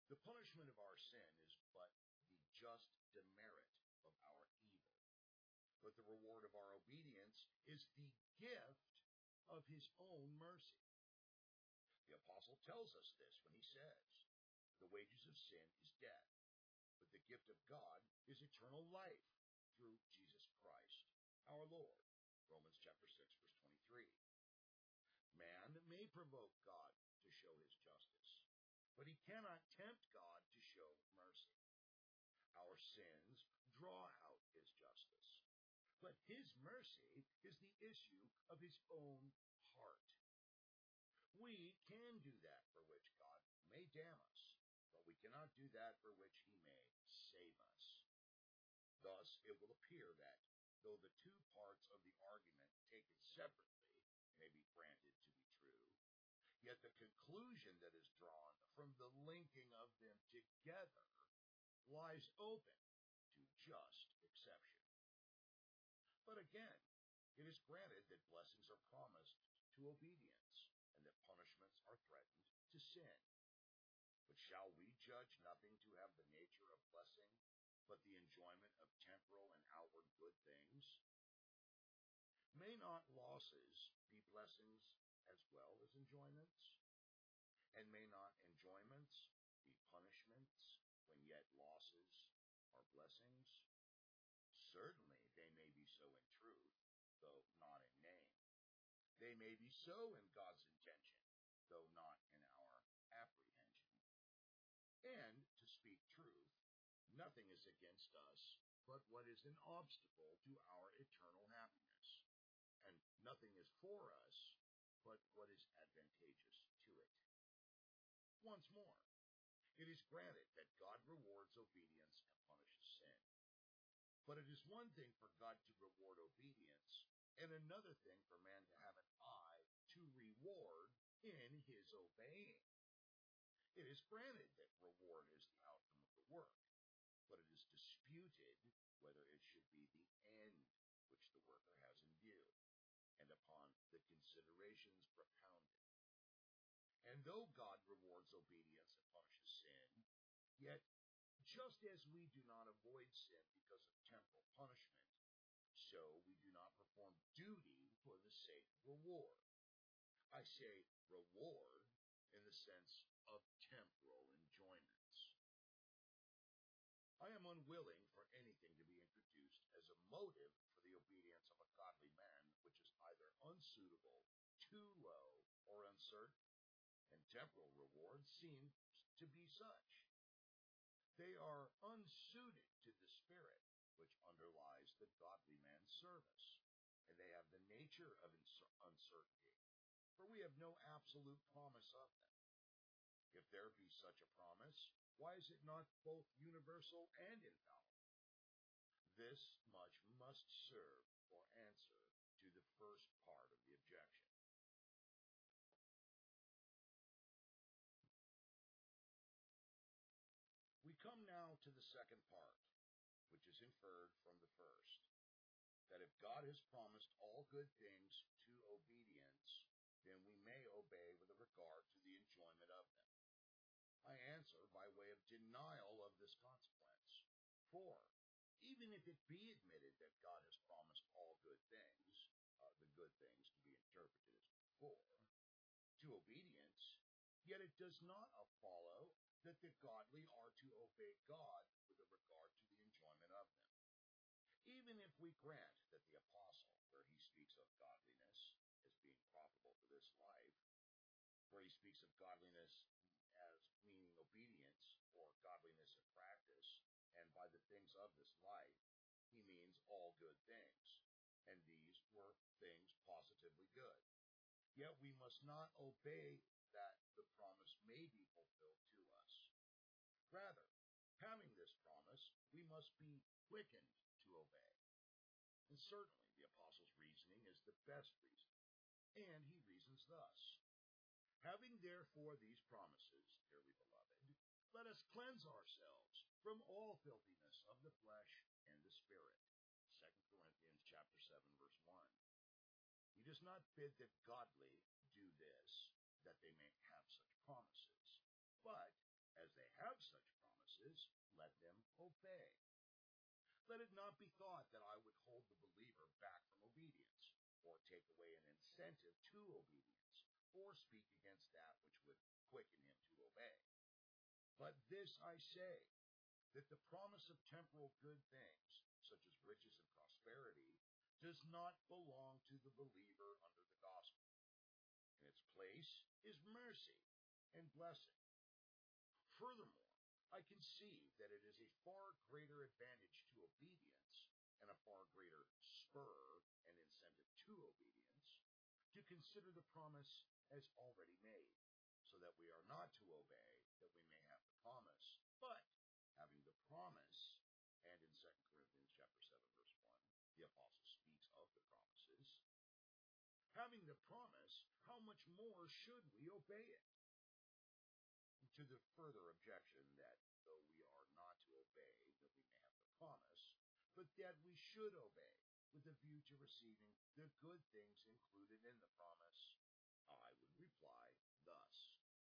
The punishment of our sin is but the just demerit of our evil. But the reward of our obedience is the gift of his own mercy. The apostle tells us this when he says, the wages of sin is death, but the gift of God is eternal life through Jesus Christ, our Lord. Romans chapter 6, verse 23. Man may provoke God to show his justice, but he cannot tempt God to show mercy. Our sins draw out his justice, but his mercy is the issue of his own heart. We can do that for which God may damn us, but we cannot do that for which he may save us. Thus, it will appear that, though the two parts of the argument taken separately may be granted to be true, yet the conclusion that is drawn from the linking of them together lies open to just exception. But again, it is granted that blessings are promised to obedience, and that punishments are threatened to sin. But shall we judge nothing to have the nature of blessing, but the enjoyment of temporal and outward good things? May not losses be blessings as well as enjoyments? And may not enjoyments be punishments, when yet losses are blessings? Certainly they may be so in truth, though not in name. They may be so in God's intention, though not in our apprehension. And, to speak truth, nothing is against us but what is an obstacle to our eternal happiness, and nothing is for us but what is advantageous to it. Once more, it is granted that God rewards obedience and punishes sin. But it is one thing for God to reward obedience, and another thing for man to have an eye to reward in his obeying. It is granted that reward is the outcome of the work, but it is disputed whether it should be the end which the worker has in view, and upon the considerations propounded. And though God rewards obedience and punishes sin, yet just as we do not avoid sin because of temporal punishment, so we do not perform duty for the sake of reward. I say reward in the sense of temporal enjoyments. I am unwilling for anything to be introduced as a motive for the obedience of a godly man which is either unsuitable, too low, or uncertain, and temporal rewards seem to be such. They are unsuited to the spirit which underlies the godly man's service, and they have the nature of uncertainty, for we have no absolute promise of them. If there be such a promise, why is it not both universal and infallible? This much must serve for answer to the first part of the objection. We come now to the second part, which is inferred from the first, that if God has promised all good things to obedience, then we may obey with regard to the enjoyment of them. I answer by way of denial of this consequence. For, even if it be admitted that God has promised all good things, the good things to be interpreted as before, to obedience, yet it does not follow that the godly are to obey God with regard to the enjoyment of them. Even if we grant that the apostle, where he speaks of godliness as being profitable for this life, where he speaks of godliness as meaning obedience or godliness of practice, and by the things of this life, he means all good things, and these were things positively good. Yet we must not obey that the promise may be fulfilled to us. Rather, having this promise, we must be quickened to obey. And certainly the apostle's reasoning is the best reason, and he reasons thus. Having therefore these promises, dearly beloved, let us cleanse ourselves from all filthiness of the flesh and the spirit. 2 Corinthians chapter 7, verse 1. He does not bid the godly do this, that they may have such promises, but as they have such promises, let them obey. Let it not be thought that I would hold the believer back from obedience, or take away an incentive to obedience, or speak against that which would quicken him to obey. But this I say, that the promise of temporal good things, such as riches and prosperity, does not belong to the believer under the gospel. In its place is mercy and blessing. Furthermore, I conceive that it is a far greater advantage to obedience, and a far greater spur and incentive to obedience, to consider the promise as already made, so that we are not to obey that we may have the promise, but having the promise, and in 2 Corinthians chapter 7, verse 1, the apostle speaks of the promises. Having the promise, how much more should we obey it? To the further objection that though we are not to obey that we may have the promise, but that we should obey with a view to receiving the good things included in the promise, I would reply thus.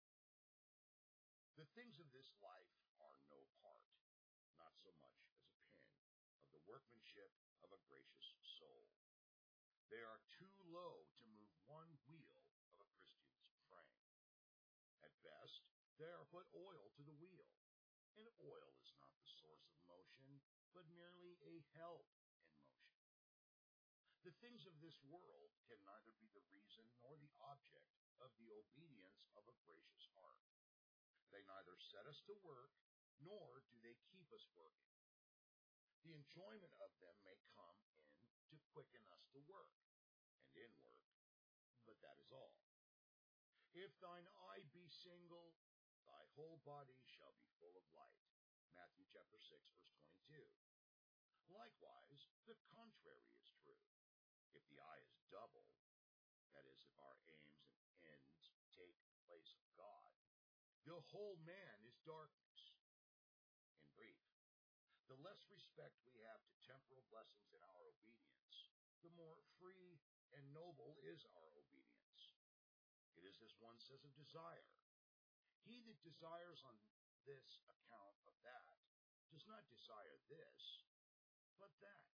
The things of this life are no part, not so much as a pin, of the workmanship of a gracious soul. They are too low to move one wheel of a Christian's frame. At best, they are but oil to the wheel, and oil is not the source of motion, but merely a help in motion. The things of this world can neither be the reason nor the object of the obedience of a gracious heart. They neither set us to work, nor do they keep us working. The enjoyment of them may come in to quicken us to work, and in work, but that is all. If thine eye be single, thy whole body shall be full of light. Matthew chapter 6, verse 22. Likewise, the contrary is true. If the eye is double, that is, if our aims and ends take place of God, the whole man is darkness. In brief, the less respect we have to temporal blessings in our obedience, the more free and noble is our obedience. It is as one says of desire. He that desires on this account of that does not desire this, but that.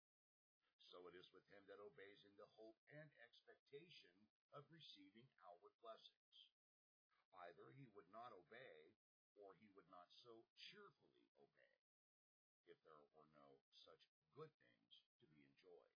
So it is with him that obeys in the hope and expectation of receiving outward blessings. Either he would not obey, or he would not so cheerfully obey, if there were no such good things to be enjoyed.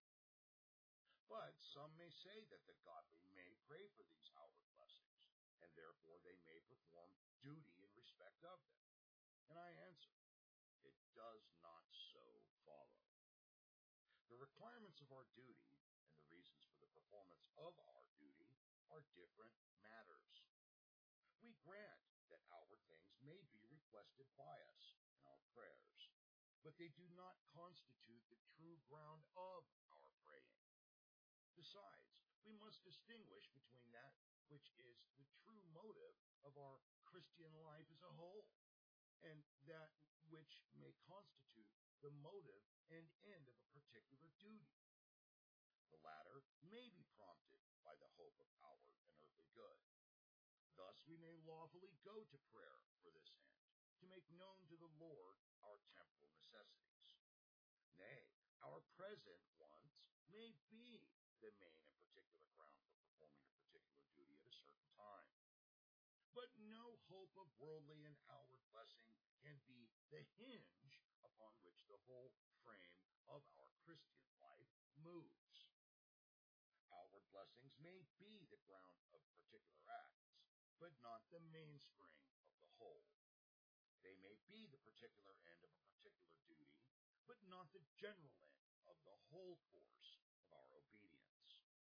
But some may say that the godly may pray for these outward blessings, and therefore they may perform duty in respect of them. And I answer, it does not so follow. The requirements of our duty and the reasons for the performance of our duty are different matters. We grant that outward things may be requested by us in our prayers, but they do not constitute the true ground of our praying. Besides, we must distinguish between that which is the true motive of our Christian life as a whole, and that which may constitute the motive and end of a particular duty. The latter may be prompted by the hope of outward and earthly good. Thus we may lawfully go to prayer for this end, to make known to the Lord our temporal necessities. Nay, our present wants may be the main and particular ground for performing a particular duty at a certain time. But no hope of worldly and outward blessing can be the hinge upon which the whole frame of our Christian life moves. Outward blessings may be the ground of particular acts, but not the mainspring of the whole. They may be the particular end of a particular duty, but not the general end of the whole course of our obedience.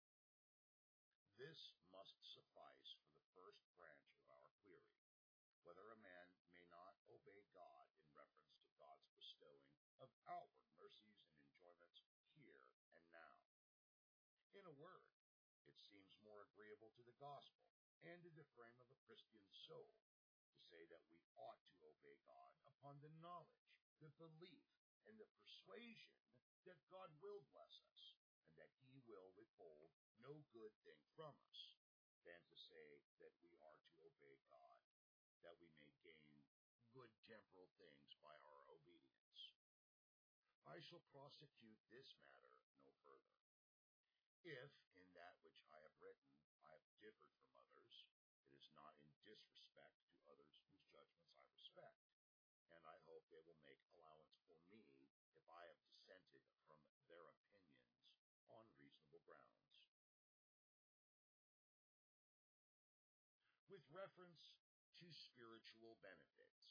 This must suffice for the first branch of our query, whether a man may not obey God in reference to God's bestowing of outward mercies and enjoyments here and now. In a word, it seems more agreeable to the gospel and to the frame of a Christian soul to say that we ought to obey God upon the knowledge, the belief, and the persuasion that God will bless us, and that he will withhold no good thing from us, than to say that we are to obey God, that we may gain good temporal things by our obedience. I shall prosecute this matter no further. If, in that which I have written, I have differed from others, it is not in disrespect to others whose judgments I respect, and I hope they will make allowance for me if I have dissented from their opinions on reasonable grounds. With reference to spiritual benefits,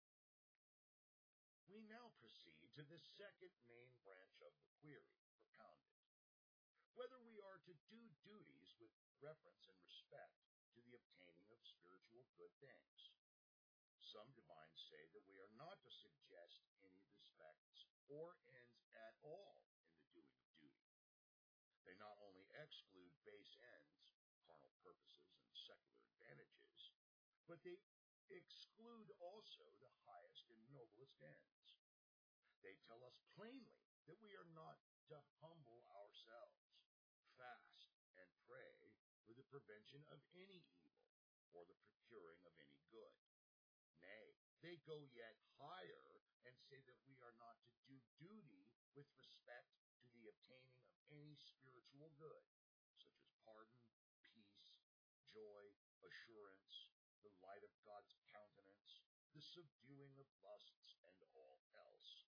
we now proceed to the second main branch of the query propounded, whether we are to do duties with reference and respect to the obtaining of spiritual good things. Some divines say that we are not to suggest any respects or ends at all in the doing of duty. They not only exclude base ends, carnal purposes, and secular advantages, but they exclude also the highest and noblest ends. They tell us plainly that we are not to humble ourselves, fast, and pray for the prevention of any evil or the procuring of any good. Nay, they go yet higher and say that we are not to do duty with respect to the obtaining of any spiritual good, such as pardon, peace, joy, assurance, the light of God's countenance, the subduing of lusts, and all else.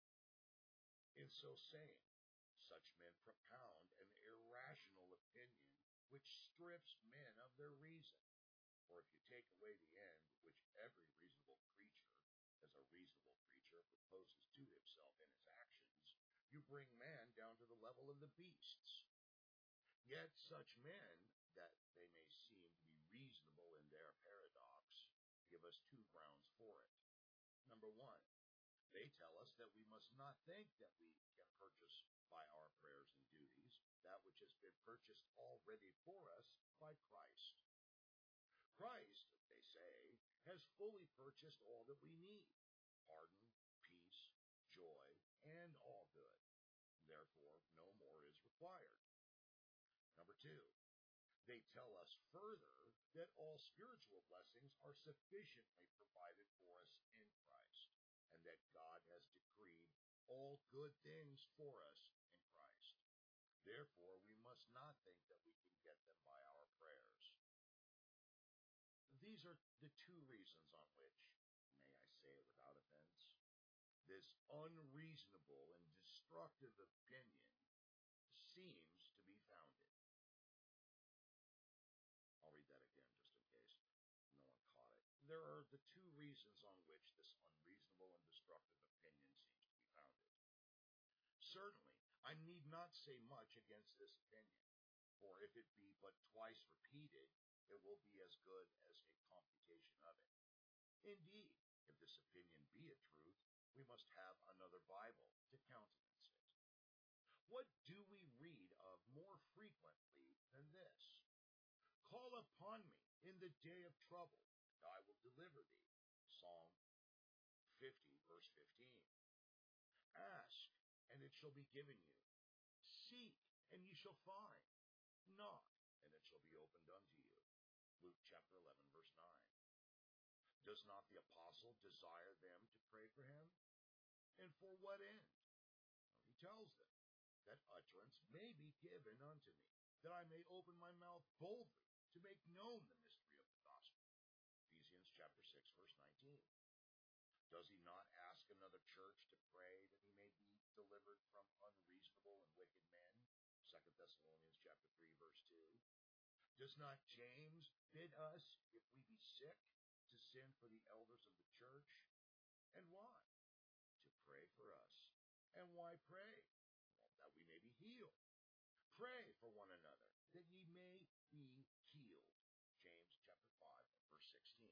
In so saying, such men propound an irrational opinion which strips men of their reason. For if you take away the end which every reasonable creature, as a reasonable creature, proposes to himself in his actions, you bring man down to the level of the beasts. Yet such men, that they may seem to be reasonable in their paradox, give us two grounds for it. Number one, they tell us that we must not think that we can purchase by our prayers and duties that which has been purchased already for us by Christ. Christ, they say, has fully purchased all that we need: pardon, peace, joy, and all good. Therefore, no more is required. Number two, they tell us further that all spiritual blessings are sufficiently provided for us in Christ, and that God has decreed all good things for us in Christ. Therefore, we must not think that we can get them by our prayers. These are the two reasons on which, may I say it without offense, this unreasonable and destructive opinion seems to be founded. I'll read that again just in case no one caught it. There are the two reasons on which this unreasonable and destructive opinion seems to be founded. Certainly, I need not say much against this opinion, for if it be but twice repeated, it will be as good as a confutation of it. Indeed, if this opinion be a truth, we must have another Bible to countenance it. What do we read of more frequently than this? Call upon me in the day of trouble, and I will deliver thee. Psalm 50, verse 15. Ask, and it shall be given you. Seek, and ye shall find. Knock, and it shall be opened unto you. Luke chapter 11, verse 9. Does not the apostle desire them to pray for him? And for what end? Well, he tells them, that utterance may be given unto me, that I may open my mouth boldly to make known the mystery of the gospel. Ephesians chapter 6, verse 19. Does he not ask another church to pray that he may be delivered from unreasonable and wicked men? 2 Thessalonians chapter 3, verse 2. Does not James bid us, if we be sick, to send for the elders of the church? And why? To pray for us. And why pray? Well, that we may be healed. Pray for one another, that ye may be healed. James chapter 5, verse 16.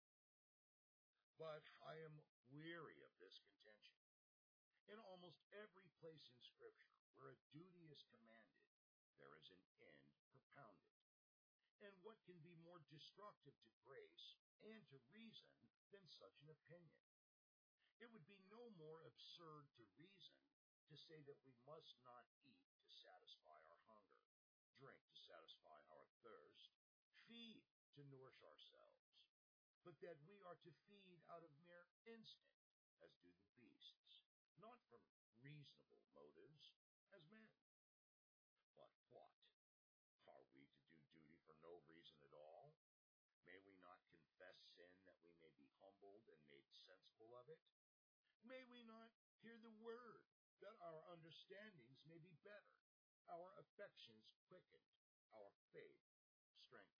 But I am weary of this contention. In almost every place in Scripture where a duty is commanded, there is an end propounded. And what can be more destructive to grace and to reason than such an opinion? It would be no more absurd to reason to say that we must not eat to satisfy our hunger, drink to satisfy our thirst, feed to nourish ourselves. but that we are to feed out of mere instinct, as do the beasts, not from reasonable motives, as men. But what? Are we to do duty for no reason at all? May we not confess sin that we may be humbled and made sensible of it? May we not hear the word that our understandings may be better, our affections quickened, our faith strengthened?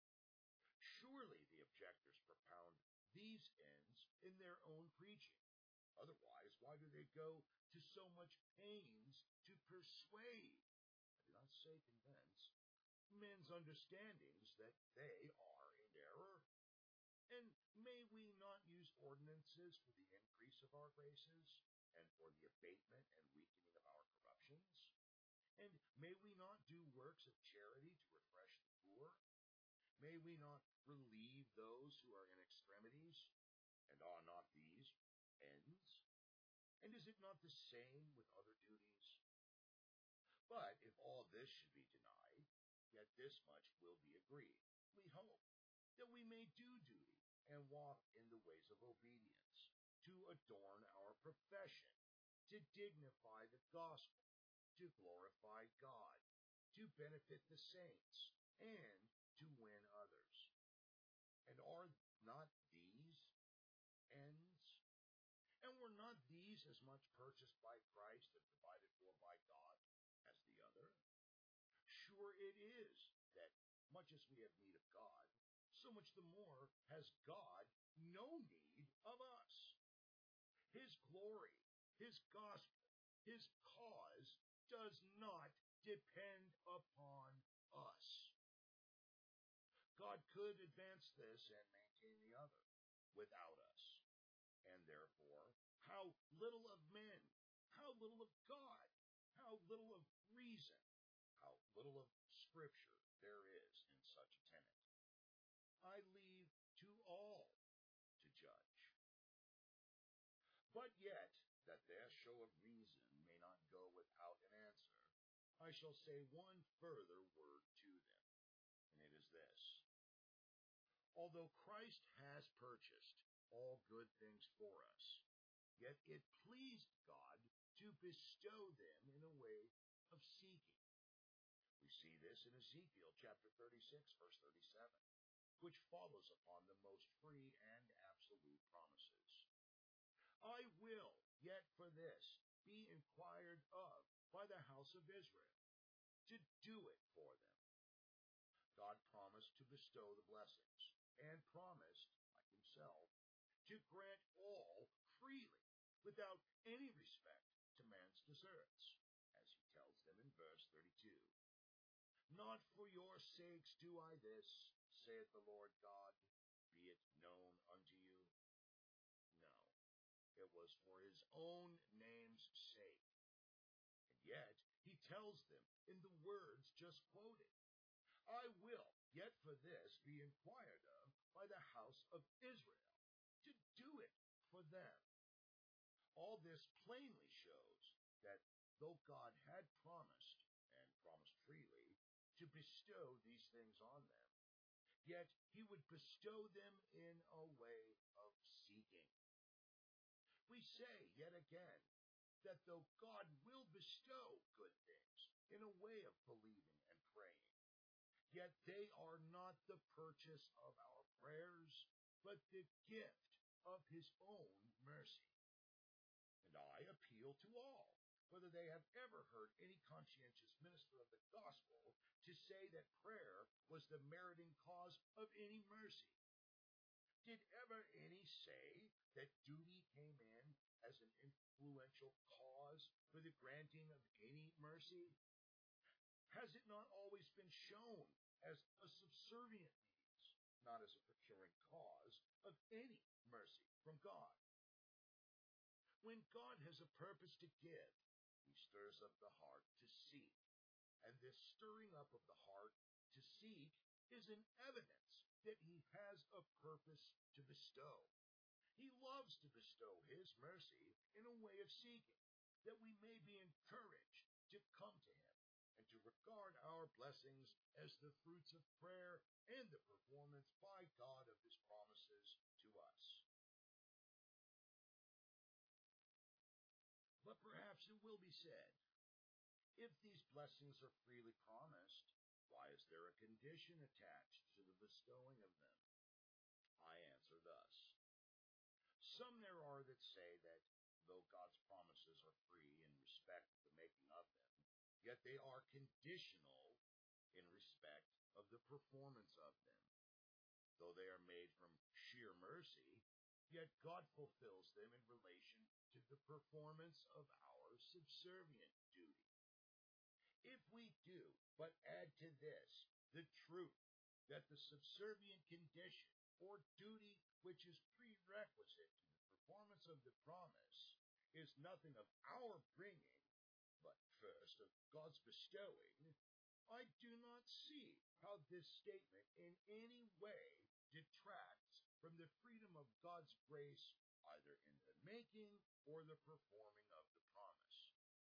Surely the objectors propound these ends in their own preaching. Otherwise, why do they go to so much pains to persuade, I do not say convince, men's understandings that they are in error? And may we not use ordinances for the increase of our graces, and for the abatement and weakening of our corruptions? And may we not do works of charity to refresh the poor? May we not relieve those who are in extremities? And are not these ends? And is it not the same with other duties? But if all this should be denied, yet this much will be agreed, we hope, that we may do duty and walk in the ways of obedience, to adorn our profession, to dignify the gospel, to glorify God, to benefit the saints, and to win others. And are not these ends? And were not these as much purchased by Christ and provided for by God as the other? Sure it is that much as we have need of God, so much the more has God no need of us. His glory, His gospel, His cause does not depend upon us. God could advance this and maintain the other without us. And therefore, how little of men, how little of God, how little of reason, how little of Scripture there is in such a tenet. I leave to all to judge. But yet, that their show of reason may not go without an answer, I shall say one further word to them, and it is this. Although Christ has purchased all good things for us, yet it pleased God to bestow them in a way of seeking. We see this in Ezekiel chapter 36, verse 37, which follows upon the most free and absolute promises. I will yet for this be inquired of by the house of Israel, to do it for them. God promised to bestow the blessings, and promised, like Himself, to grant all freely, without any respect to man's deserts, as He tells them in verse 32. Not for your sakes do I this, saith the Lord God, be it known unto you. No, it was for His own name's sake. And yet He tells them in the words just quoted, I will yet for this be inquired of by the house of Israel, to do it for them. All this plainly shows that though God had promised, and promised freely, to bestow these things on them, yet He would bestow them in a way of seeking. We say yet again that though God will bestow good things in a way of believing and praying, yet they are not the purchase of our prayers, but the gift of His own mercy. And I appeal to all, whether they have ever heard any conscientious minister of the gospel to say that prayer was the meriting cause of any mercy. Did ever any say that duty came in as an influential cause for the granting of any mercy? Has it not always been shown as a subservient means, not as a procuring cause, of any mercy from God? When God has a purpose to give, He stirs up the heart to seek, and this stirring up of the heart to seek is an evidence that He has a purpose to bestow. He loves to bestow His mercy in a way of seeking, that we may be encouraged to come to Him and to regard our blessings as the fruits of prayer and the performance by God of His promises to us. But perhaps it will be said, if these blessings are freely promised, why is there a condition attached to the bestowing of them? I answer thus. Some there are that say that though God's promises are free in respect of the making of them, yet they are conditional in respect of the performance of them. Though they are made from sheer mercy, yet God fulfills them in relation to the performance of our subservient duty. If we do but add to this the truth that the subservient condition or duty which is prerequisite to the performance of the promise is nothing of our bringing, but first of God's bestowing, I do not see how this statement in any way detracts from the freedom of God's grace either in the making or the performing of the promise.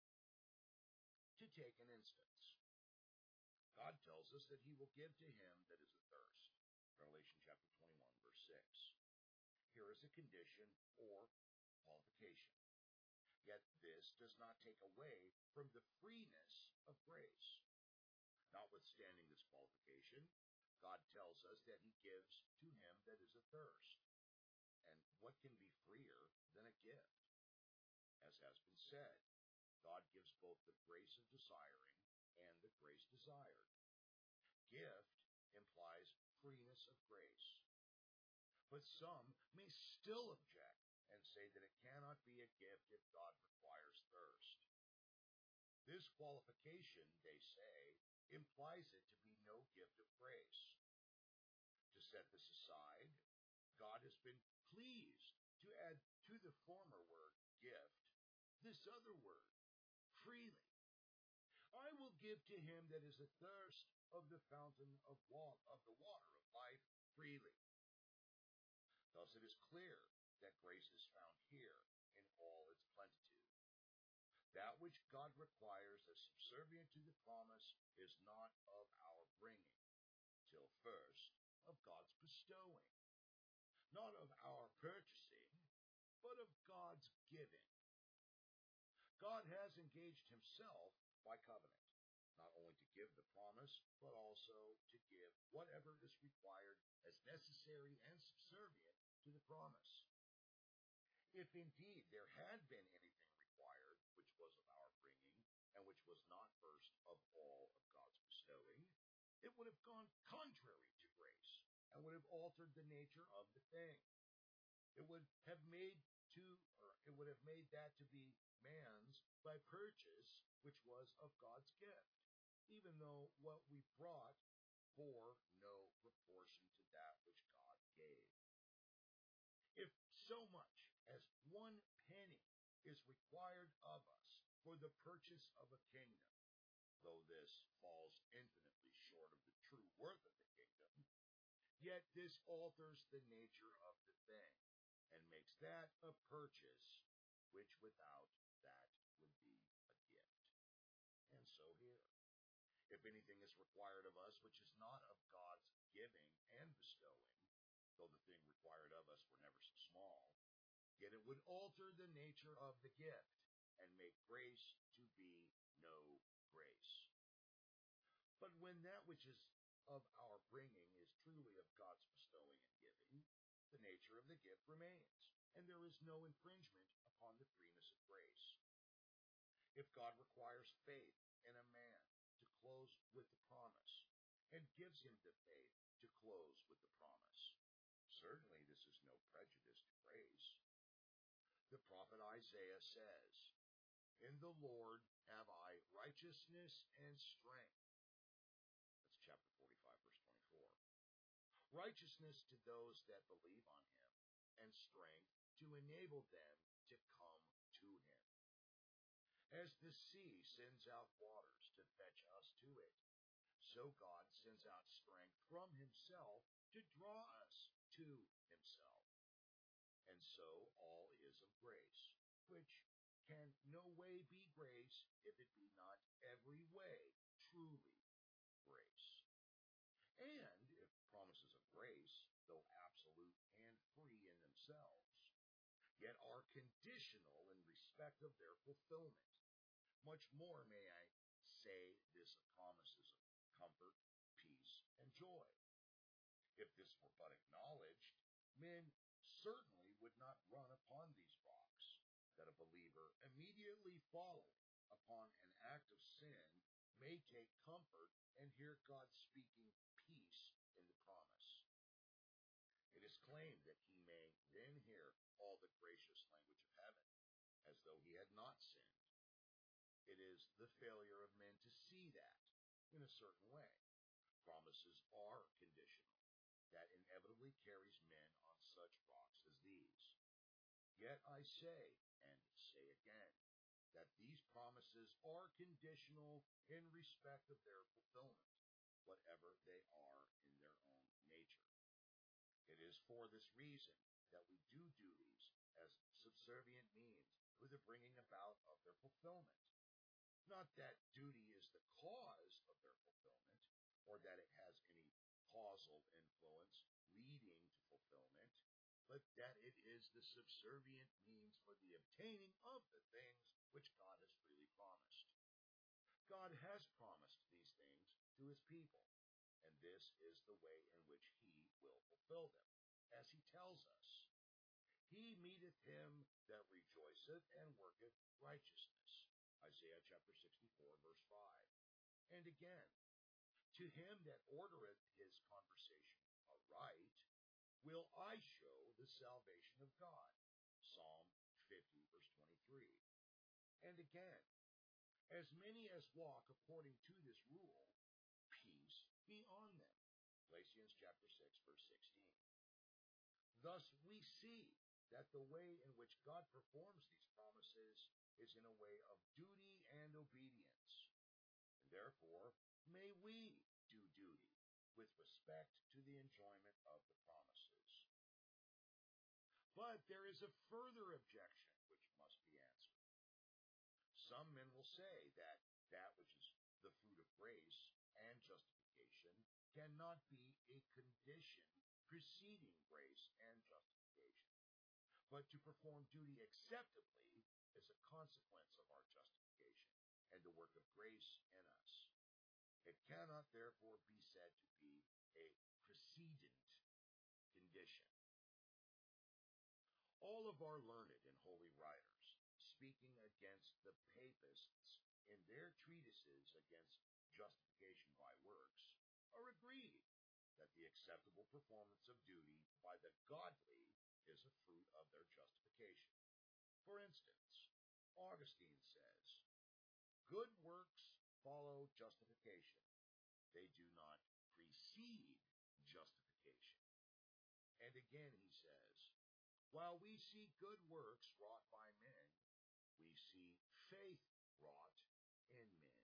To take an instance, God tells us that He will give to him that is athirst. Revelation chapter 21, verse 6. Here is a condition or qualification. Yet this does not take away from the freeness of grace. Notwithstanding this qualification, God tells us that He gives to him that is athirst. And what can be freer than a gift? As has been said, God gives both the grace of desiring and the grace desired. Gift implies freeness of grace. But some may still object and say that it cannot be a gift if God requires thirst. This qualification, they say, implies it to be no gift of grace. To set this aside, God has been pleased to add to the former word, gift, this other word, freely. I will give to him that is athirst of the fountain of the water of life freely. Thus it is clear that grace is found here in all its plenitude. That which God requires as subservient to the promise is not of our bringing, till first of God's bestowing, not of our purchasing, but of God's giving. God has engaged Himself by covenant, not only to give the promise, but also to give whatever is required as necessary and subservient to the promise. If indeed there had been anything required which was of our bringing, and which was not first of all of God's bestowing, it would have gone contrary to grace, and would have altered the nature of the thing. It would have made that to be man's by purchase, which was of God's gift, even though what we brought bore no proportion to that which God gave. If so much as 1 penny is required of us for the purchase of a kingdom, though this falls infinitely short of the true worth of the kingdom, yet this alters the nature of the thing, and makes that a purchase, which without that would be a gift. And so here, if anything is required of us which is not of God's giving and bestowing, though the thing required of us were never so small, yet it would alter the nature of the gift, and make grace to be no grace. But when that which is of our bringing is truly of God's bestowing and giving, the nature of the gift remains, and there is no infringement upon the freeness of grace. If God requires faith in a man to close with the promise, and gives him the faith to close with the promise, certainly this is no prejudice to grace. The prophet Isaiah says, "In the Lord have I righteousness and strength." That's chapter 45, verse 24. Righteousness to those that believe on him, and strength to enable them to come to him. As the sea sends out waters to fetch us to it, so God sends out strength from himself to draw us to himself. And so all is of grace, which can no way be grace if it be not every way truly grace. And if promises of grace, though absolute and free in themselves, yet are conditional in respect of their fulfillment, much more may I say this of promises of comfort, peace, and joy. If this were but acknowledged, men certainly would not run upon these rocks, that a believer immediately following upon an act of sin may take comfort and hear God speaking peace in the promise. It is claimed that he may then hear all the gracious language of heaven, as though he had not sinned. It is the failure of men to see that, in a certain way, promises are conditional, that inevitably carries men on such rocks as these. Yet I say, and say again, that these promises are conditional in respect of their fulfillment, whatever they are in their own nature. It is for this reason that we do duties as subservient means for the bringing about of their fulfillment. Not that duty is the cause of their fulfillment, or that it has any causal influence leading to fulfillment, but that it is the subservient means for the obtaining of the things which God has freely promised. God has promised these things to his people, and this is the way in which he will fulfill them, as he tells us. He meeteth him that rejoiceth and worketh righteousness. Isaiah chapter 64, verse 5. And again, to him that ordereth his conversation aright, will I show the salvation of God. Psalm 50, verse 23. And again, as many as walk according to this rule, peace be on them. Galatians chapter 6, verse 16. Thus we see that the way in which God performs these promises is in a way of duty and obedience. And therefore, may we do duty with respect to the enjoyment of the promises. But there is a further objection which must be answered. Some men will say that which is the fruit of grace and justification cannot be a condition preceding grace and justification, but to perform duty acceptably is a consequence of our justification and the work of grace in us. It cannot therefore be said to be a precedent condition. All of our learned and holy writers, speaking against the papists in their treatises against justification by works, are agreed that the acceptable performance of duty by the godly is a fruit of their justification. For instance, Augustine says, "Good works follow justification. They do not precede justification." And again he says, "While we see good works wrought by men, we see faith wrought in men."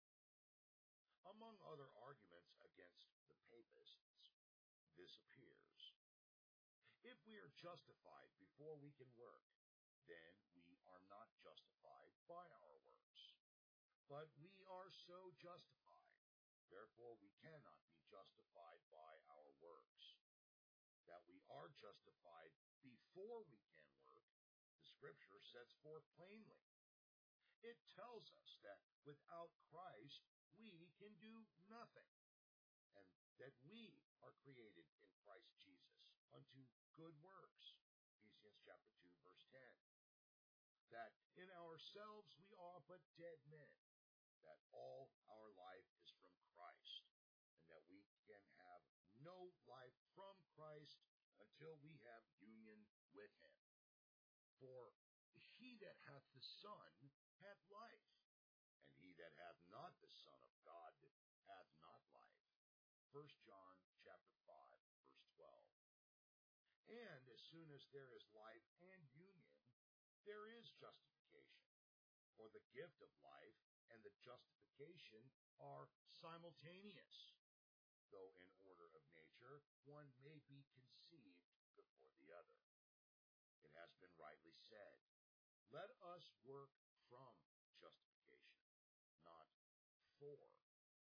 Among other arguments against the papists, this appears. If we are justified before we can work, then we are not justified by our works. But we are so justified, therefore we cannot be justified by our works. That we are justified before we can work, the Scripture sets forth plainly. It tells us that without Christ we can do nothing, and that we are created in Christ Jesus unto good works. Ephesians chapter 2, verse 10. That in ourselves we are but dead men, that all our life is from Christ, and that we can have no life from Christ until we have union with him. For he that hath the Son hath life, and he that hath not the Son of God hath not life. 1 John chapter 5, verse 12. And as soon as there is life and union, there is justification. For the gift of life and the justification are simultaneous, though in order of nature one may be conceived before the other. It has been rightly said, "Let us work from justification, not for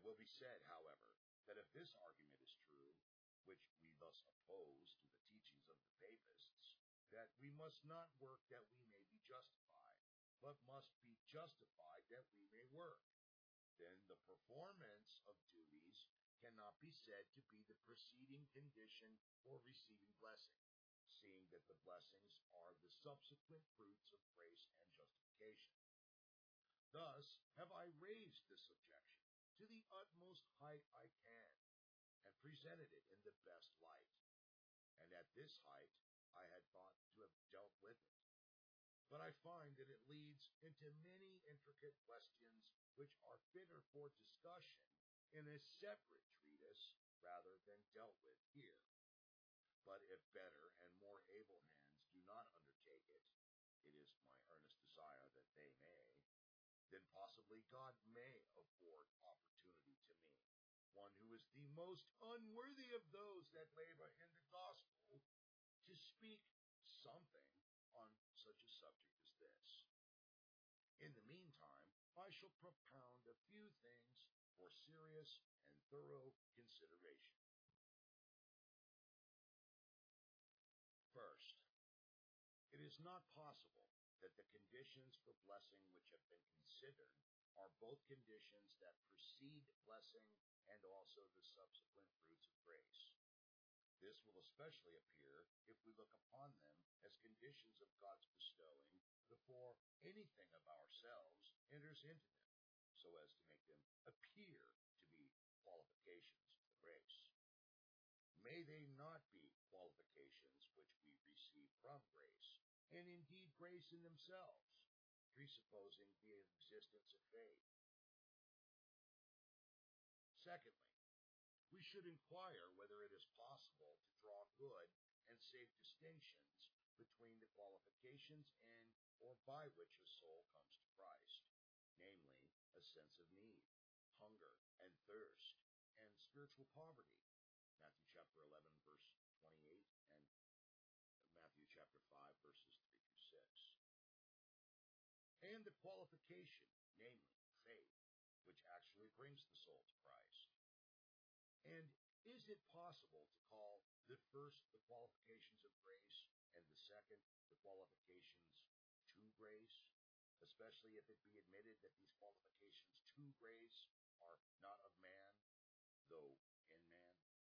It will be said, however, that if this argument is true, which we thus oppose to the teachings of the papists, that we must not work that we may be justified, but must be justified that we may work, then the performance of duties cannot be said to be the preceding condition for receiving blessing, seeing that the blessings are the subsequent fruits of grace and justification. Thus have I raised this objection to the utmost height I can, and presented it in the best light. And at this height I had thought to have dealt with it. But I find that it leads into many intricate questions which are fitter for discussion in a separate treatise rather than dealt with here. But if better and more able hands do not undertake it, it is my earnest desire that they may, then possibly God may afford opportunity to me, one who is the most unworthy of those that labor in the gospel, to speak something on such a subject as this. In the meantime, I shall propound a few things for serious and thorough consideration. First, it is not possible that the conditions for blessing which have been considered are both conditions that precede blessing and also the subsequent fruits of grace. This will especially appear if we look upon them as conditions of God's bestowing before anything of ourselves enters into them, so as to make them appear to be qualifications for grace. May they not be qualifications which we receive from grace, and indeed grace in themselves, presupposing the existence of faith. Secondly, we should inquire whether it is possible to draw good and safe distinctions between the qualifications in or by which a soul comes to Christ, namely, a sense of need, hunger and thirst, and spiritual poverty, Matthew chapter 11, verse 28, and Matthew chapter 5, verses 3 through 6. And the qualification, namely, faith, which actually brings the soul to Christ. And is it possible to call the first the qualifications of grace, and the second the qualifications to grace, especially if it be admitted that these qualifications to grace are not of man, though in man?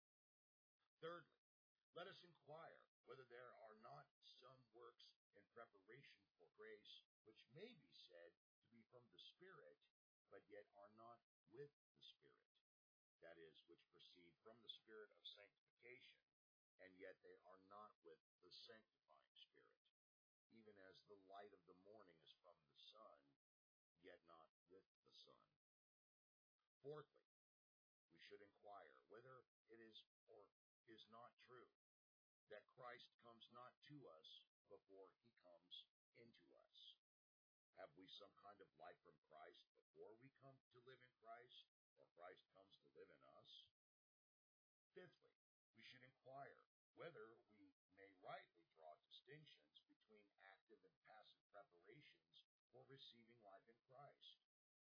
Thirdly, let us inquire whether there are not some works in preparation for grace which may be said to be from the Spirit, but yet are not with the Spirit, that is, which proceed from the Spirit of sanctification, and yet they are not with the sanctifying Spirit, even as the light of the morning is from the sun, yet not with the sun. Fourthly, we should inquire whether it is or is not true that Christ comes not to us before he comes into us. Have we some kind of life from Christ before we come to live in Christ, or Christ comes to live in us? Fifthly, we should inquire whether we may rightly draw distinctions between active and passive preparations for receiving life in Christ.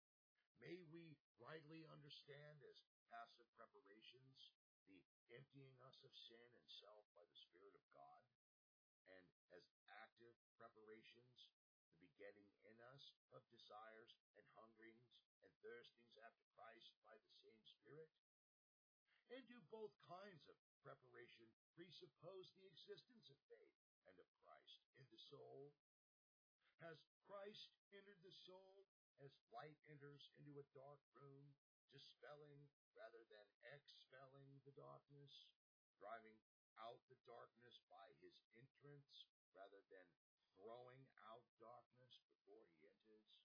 May we rightly understand as passive preparations the emptying us of sin and self by the Spirit of God, and as active preparations the begetting in us of desires and hungerings and thirstings after Christ by the same Spirit? And do both kinds of preparation presuppose the existence of faith and of Christ in the soul? Has Christ entered the soul as light enters into a dark room, dispelling rather than expelling the darkness, driving out the darkness by his entrance rather than throwing out darkness before he enters?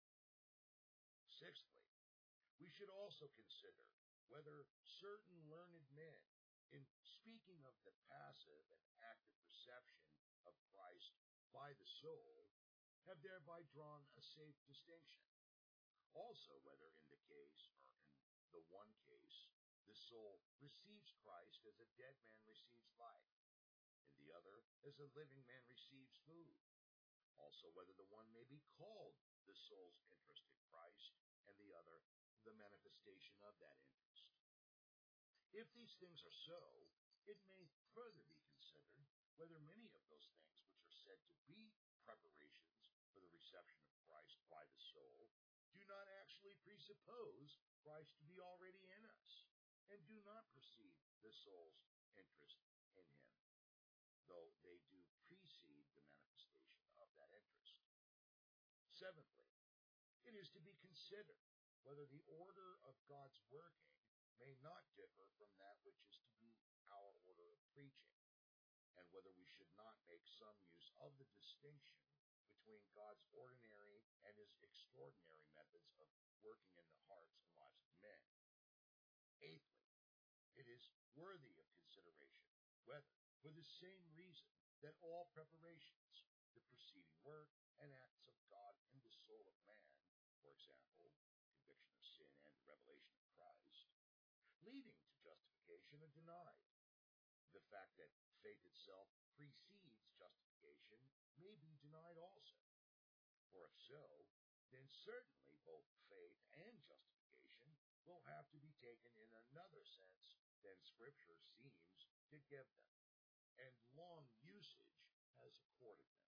Sixthly, we should also consider whether certain learned men, in speaking of the passive and active reception of Christ by the soul, have thereby drawn a safe distinction. Also, whether in the case, or in the one case, the soul receives Christ as a dead man receives life, in the other as a living man receives food. Also, whether the one may be called the soul's interest in Christ, and the other the manifestation of that interest. If these things are so, it may further be considered whether many of those things which are said to be preparations for the reception of Christ by the soul do not actually presuppose Christ to be already in us, and do not precede the soul's interest in him, though they do precede the manifestation of that interest. Seventhly, it is to be considered whether the order of God's working may not differ from that which is to be our order of preaching, and whether we should not make some use of the distinction between God's ordinary and his extraordinary methods of working in the hearts and lives of men. Eighthly, it is worthy of consideration whether, for the same reason that all preparations, the preceding work and acts of God in the soul of man, for example, conviction of sin and the revelation of Christ, leading to justification, are denied. The fact that faith itself precedes justification may be denied also. For if so, then certainly both faith and justification will have to be taken in another sense than Scripture seems to give them, and long usage has accorded them.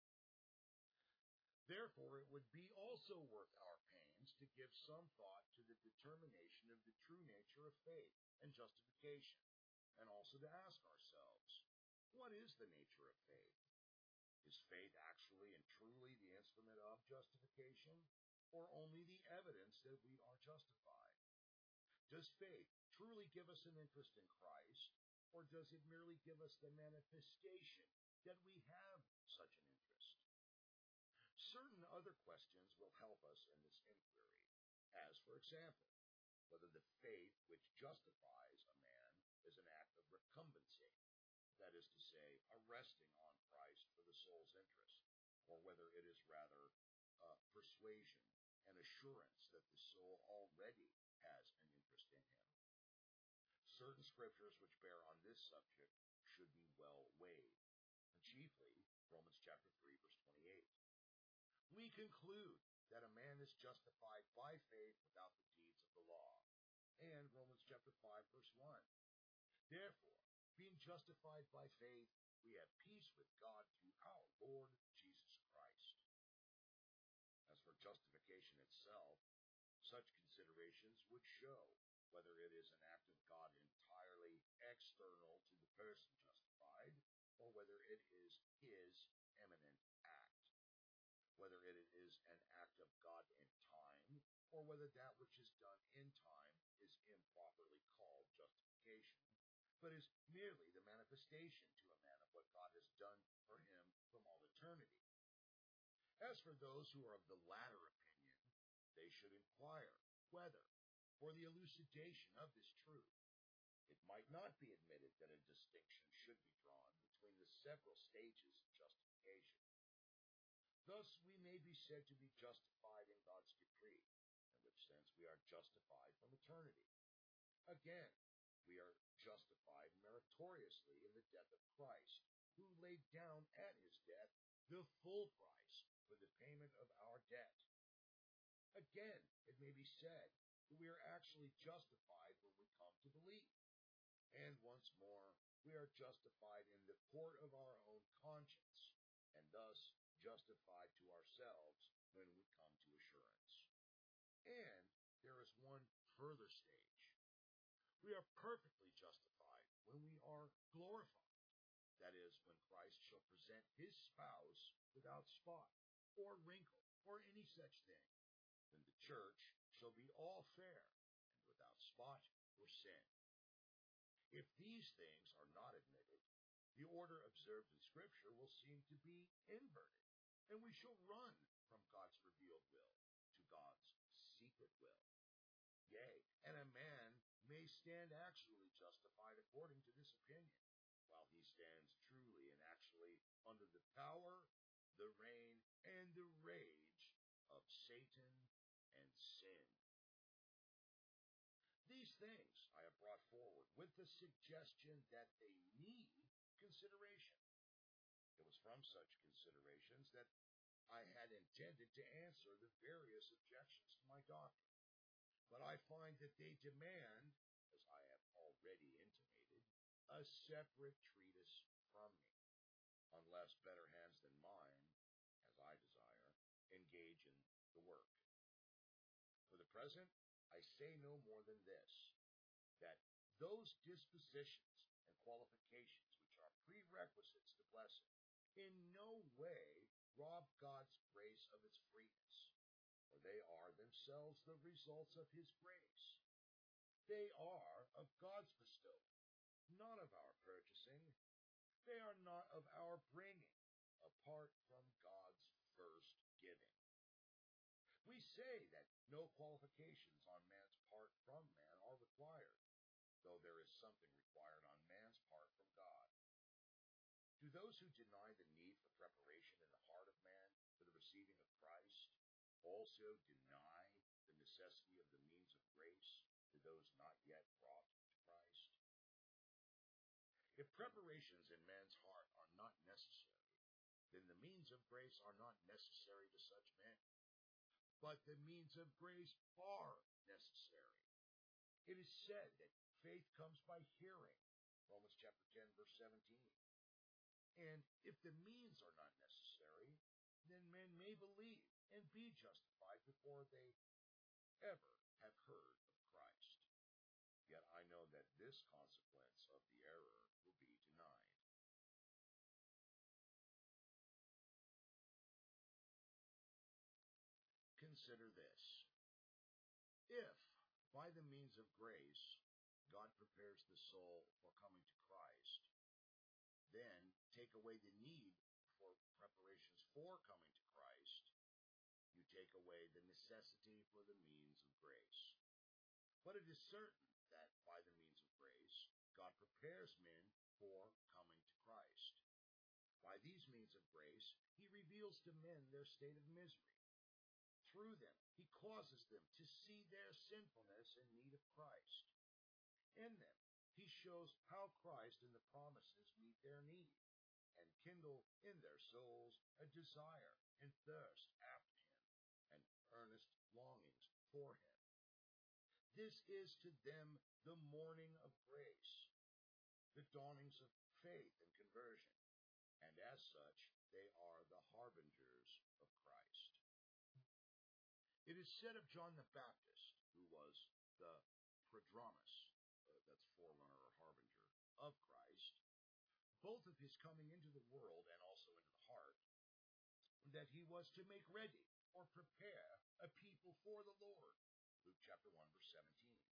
Therefore, it would be also worth our pains to give some thought to the determination of the true nature of faith and justification, and also to ask ourselves, what is the nature of faith? Is faith actually and truly the instrument of justification, or only the evidence that we are justified? Does faith truly give us an interest in Christ, or does it merely give us the manifestation that we have such an interest? Certain other questions will help us in this inquiry, as, for example, whether the faith which justifies a man is an act of recumbency, that is to say, a resting on Christ for the soul's interest, or whether it is rather persuasion and assurance that the soul already has an interest in him. Certain scriptures which bear on this subject should be well weighed, and chiefly Romans chapter 3, verse 28. We conclude that a man is justified by faith without the deeds of the law, and Romans chapter 5, verse 1. Therefore, being justified by faith, we have peace with God through our Lord Jesus Christ. As for justification itself, such considerations would show whether it is an act of God entirely external to the person justified, or whether it is his eminent act, whether it is an act of God in time, or whether that which is done in time is improperly called justification, but is merely the manifestation to a man of what God has done for him from all eternity. As for those who are of the latter opinion, they should inquire whether, for the elucidation of this truth, it might not be admitted that a distinction should be drawn between the several stages of justification. Thus we may be said to be justified in God's decree, in which sense we are justified from eternity. Again, we are justified meritoriously in the death of Christ, who laid down at his death the full price for the payment of our debt. Again, it may be said that we are actually justified when we come to believe. And once more, we are justified in the court of our own conscience, and thus justified to ourselves when we come to assurance. And there is one further stage. We are perfectly justified when we are glorified, that is, when Christ shall present his spouse without spot, or wrinkle, or any such thing, when the church shall be all fair, and without spot or sin. If these things are not admitted, the order observed in Scripture will seem to be inverted, and we shall run from God's revealed will to God's secret will. Yea, and a man may stand actually justified according to this opinion, while he stands truly and actually under the power, the reign, and the rage of Satan and sin. These things I have brought forward with the suggestion that they need consideration. It was from such considerations that I had intended to answer the various objections to my doctrine. But I find that they demand, as I have already intimated, a separate treatise from me, unless better hands than mine, as I desire, engage in the work. For the present, I say no more than this, that those dispositions and qualifications which are prerequisites to blessing in no way rob God's grace of its freeness, for they are themselves the results of His grace. They are of God's bestowal, not of our purchasing. They are not of our bringing, apart from God's first giving. We say that no qualifications on man's part from man are required, though there is something required on man's part from God. Do those who deny the need for preparation in the heart of man for the receiving of Christ also deny the necessity of the means of grace to those not yet brought to Christ? If preparations in man's heart are not necessary, then the means of grace are not necessary to such men. But the means of grace are necessary. It is said that faith comes by hearing, Romans chapter 10, verse 17. And if the means are not necessary, then men may believe and be justified before they ever have heard of Christ. Yet I know that this consequence of the error will be denied. Consider this. If, by the means of grace, God prepares the soul for coming to Christ, then take away the need for preparations for coming to Christ, you take away the necessity for the means of grace. But it is certain that by the means of grace, God prepares men for coming to Christ. By these means of grace, He reveals to men their state of misery. Through them, He causes them to see their sinfulness and need of Christ. In them, He shows how Christ and the promises meet their need, and kindle in their souls a desire and thirst after Him, and earnest longings for Him. This is to them the morning of grace, the dawnings of faith and conversion, and as such, they are the harbingers of Christ. It is said of John the Baptist, who was the prodromus, that's forerunner or harbinger, of Christ, both of His coming into the world and also into the heart, that He was to make ready or prepare a people for the Lord. Luke chapter 1, verse 17.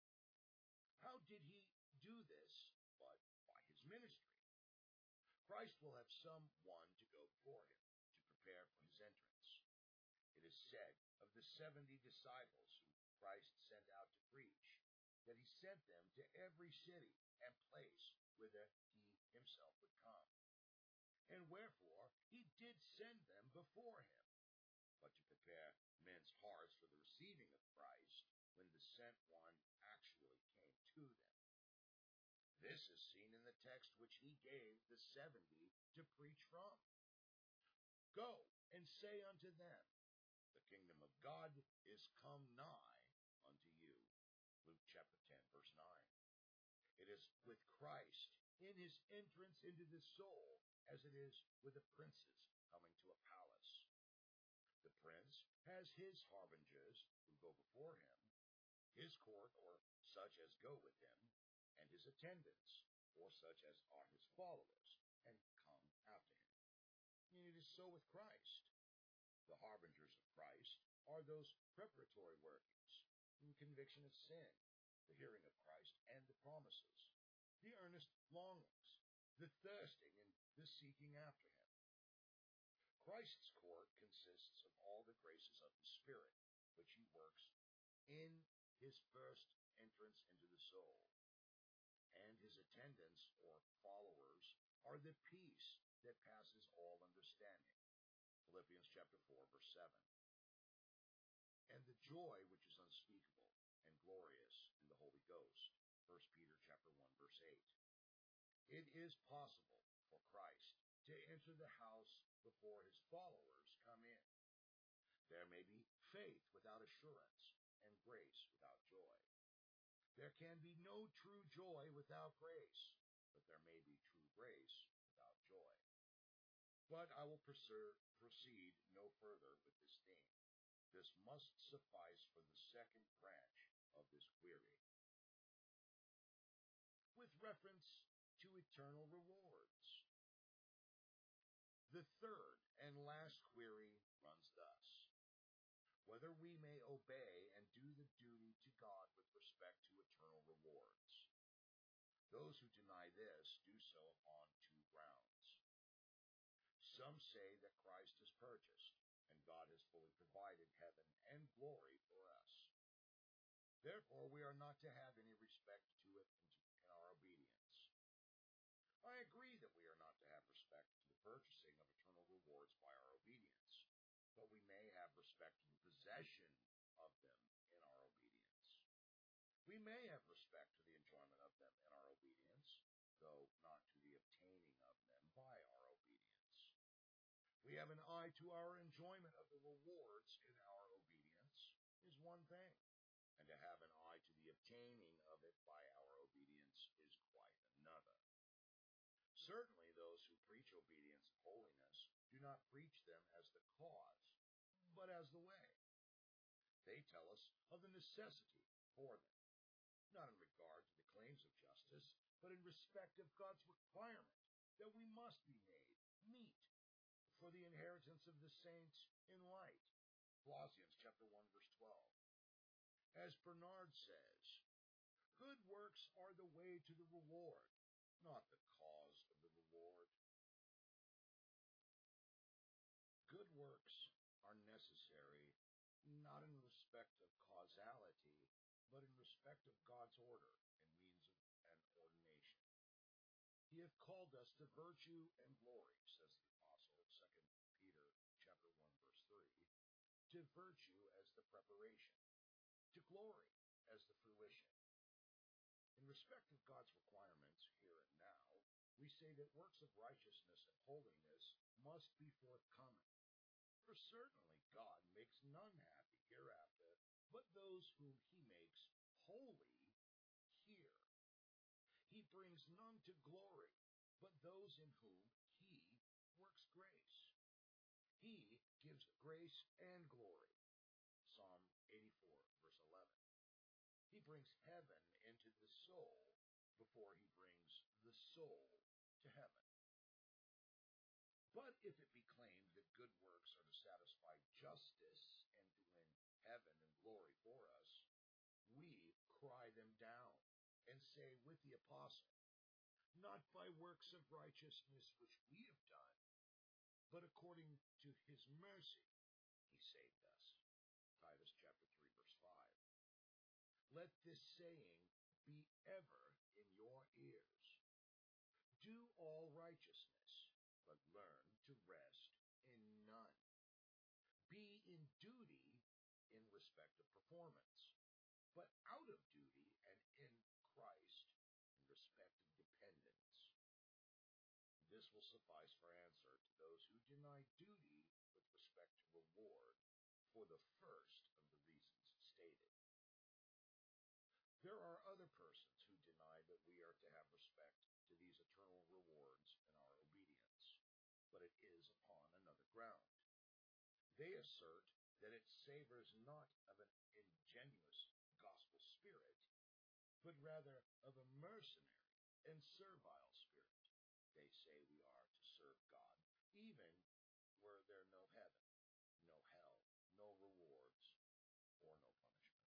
How did He do this but by His ministry? Christ will have someone to go before Him to prepare for His entrance. It is said of the 70 disciples whom Christ sent out to preach, that He sent them to every city and place whither He Himself would come. And wherefore He did send them before Him, but to prepare men's hearts for the receiving of Christ when the sent one actually came to them. This is seen in the text which He gave the 70 to preach from. Go and say unto them, the kingdom of God is come nigh unto you. Luke chapter 10, verse 9. It is with Christ in His entrance into the soul as it is with the princes coming to a palace. The prince has his harbingers who go before him, his court or such as go with him, and his attendants or such as are his followers and come after him. And it is so with Christ. The harbingers of Christ are those preparatory workings, in conviction of sin, the hearing of Christ and the promises, the earnest longings, the thirsting and the seeking after Him. Christ's court consists of all the graces of the Spirit, which He works in His first entrance into the soul. And His attendants or followers are the peace that passes all understanding. Philippians chapter 4, verse 7. And the joy which is unspeakable and glorious in the Holy Ghost. 1 Peter chapter 1, verse 8. It is possible for Christ to enter the house before His followers come in. There may be faith without assurance and grace without joy. there can be no true joy without grace, but there may be true grace without joy. But I will proceed no further with this theme. This must suffice for the second branch of this query. With reference to eternal rewards. The third and last query runs thus: whether we may obey and do the duty to God with respect to eternal rewards. Those who deny this do so upon two grounds. Some say that Christ is purchased, and God has fully provided heaven and glory for us. Therefore, we are not to have any respect to it in our obedience. I agree that we are not to have respect to the purchasing of eternal rewards by our obedience, but we may have respect to the possession of them in our obedience. We may have respect to the enjoyment of them in our obedience, though not to the obtaining of them by our obedience. We have an eye to our enjoyment of the rewards in our obedience is one thing, and to have an eye to the obtaining of it by our obedience is quite another. Certainly those who preach obedience and holiness do not preach them as the cause, but as the way. They tell us of the necessity for them, not in regard to the claims of justice, but in respect of God's requirement that we must be made meet for the inheritance of the saints in light. Colossians chapter 1, verse 12. As Bernard says, good works are the way to the reward, not the cause of the reward. Good works are necessary, not in respect of causality, but in respect of God's order and means of an ordination. He hath called us to virtue and glory, says the Apostle, 2 Peter chapter 1, verse 3, to virtue as the preparation, to glory as the fruition. In respect of God's requirements here and now, we say that works of righteousness and holiness must be forthcoming. For certainly God makes none happy hereafter, but those whom he makes holy here. He brings none to glory, but those in whom he works grace. He gives grace and glory. Psalm 84, verse 11. He brings heaven into the soul before he brings the soul to heaven. But if it be claimed that good works are to satisfy justice and to win heaven and glory for us, we cry them down and say with the apostle, not by works of righteousness which we have done, but according to his mercy he saved us. Titus chapter 3, verse 5. Let this saying be ever in your ears. Do all righteousness, but learn to rest in none. Be in duty in respect of performance, but out of duty and in Christ in respect of dependence. This will suffice for answer to those who deny duty with respect to reward for the first of the reasons stated. There are other persons who deny that we are to have respect to these eternal rewards in our obedience, but it is upon another ground. They assert that it savors not of an ingenuous gospel spirit, but rather of a mercenary and servile spirit. They say we are to serve God, even were there no heaven, no hell, no rewards, or no punishments.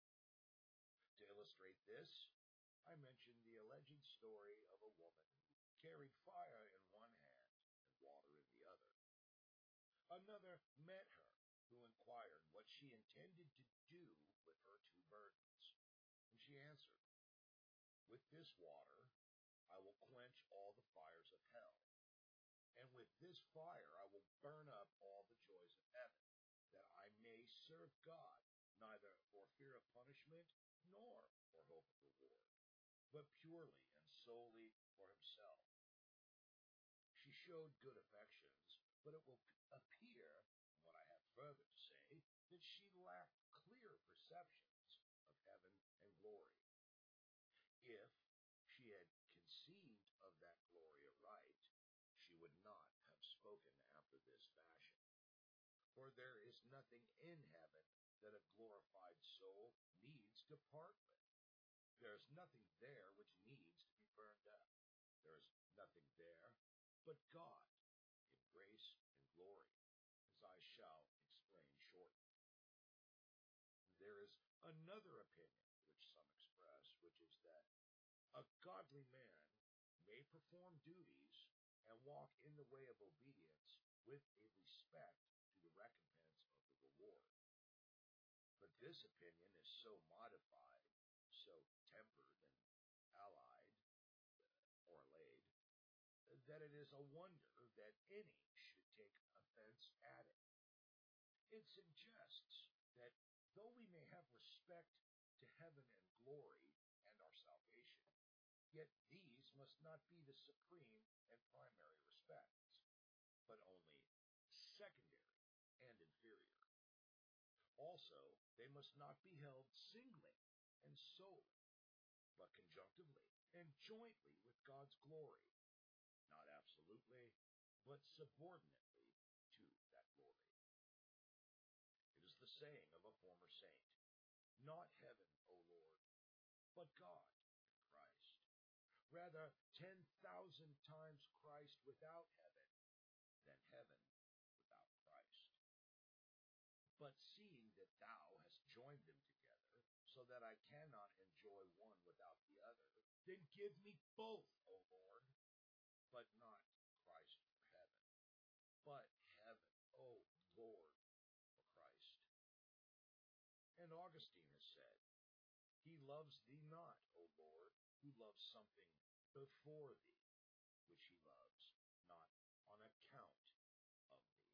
To illustrate this, I mentioned the alleged story of a woman who carried fire in one hand and water in the other. Another met her, who inquired what she intended to do with her two burdens. And she answered, with this water I will quench all the fires of hell, and with this fire I will burn up all the joys of heaven, that I may serve God, neither for fear of punishment nor for hope of reward, but purely and solely for himself. She showed good affections, but it will appear, from what I have further to say, that she lacked clear perceptions of heaven and glory. For there is nothing in heaven that a glorified soul needs to part with. There is nothing there which needs to be burned up. There is nothing there but God in grace and glory, as I shall explain shortly. There is another opinion which some express, which is that a godly man may perform duties and walk in the way of obedience with a respect to the recompense of the reward. But this opinion is so modified, so tempered and allied, or allayed, that it is a wonder that any should take offense at it. It suggests that though we may have respect to heaven and glory and our salvation, yet these must not be the supreme and primary respects, but only secondary and inferior. Also, they must not be held singly and solely, but conjunctively and jointly with God's glory, not absolutely, but subordinately to that glory. It is the saying of a former saint, "Not heaven, O Lord, but God in Christ. Rather 10,000 times Christ without heaven than heaven without Christ. But seeing that thou hast joined them together, so that I cannot enjoy one without the other, then give me both, O Lord, but not Christ for heaven, but heaven, O Lord, for Christ." And Augustine has said, "He loves thee not, O Lord, who loves something before thee, which he loves not on account of thee."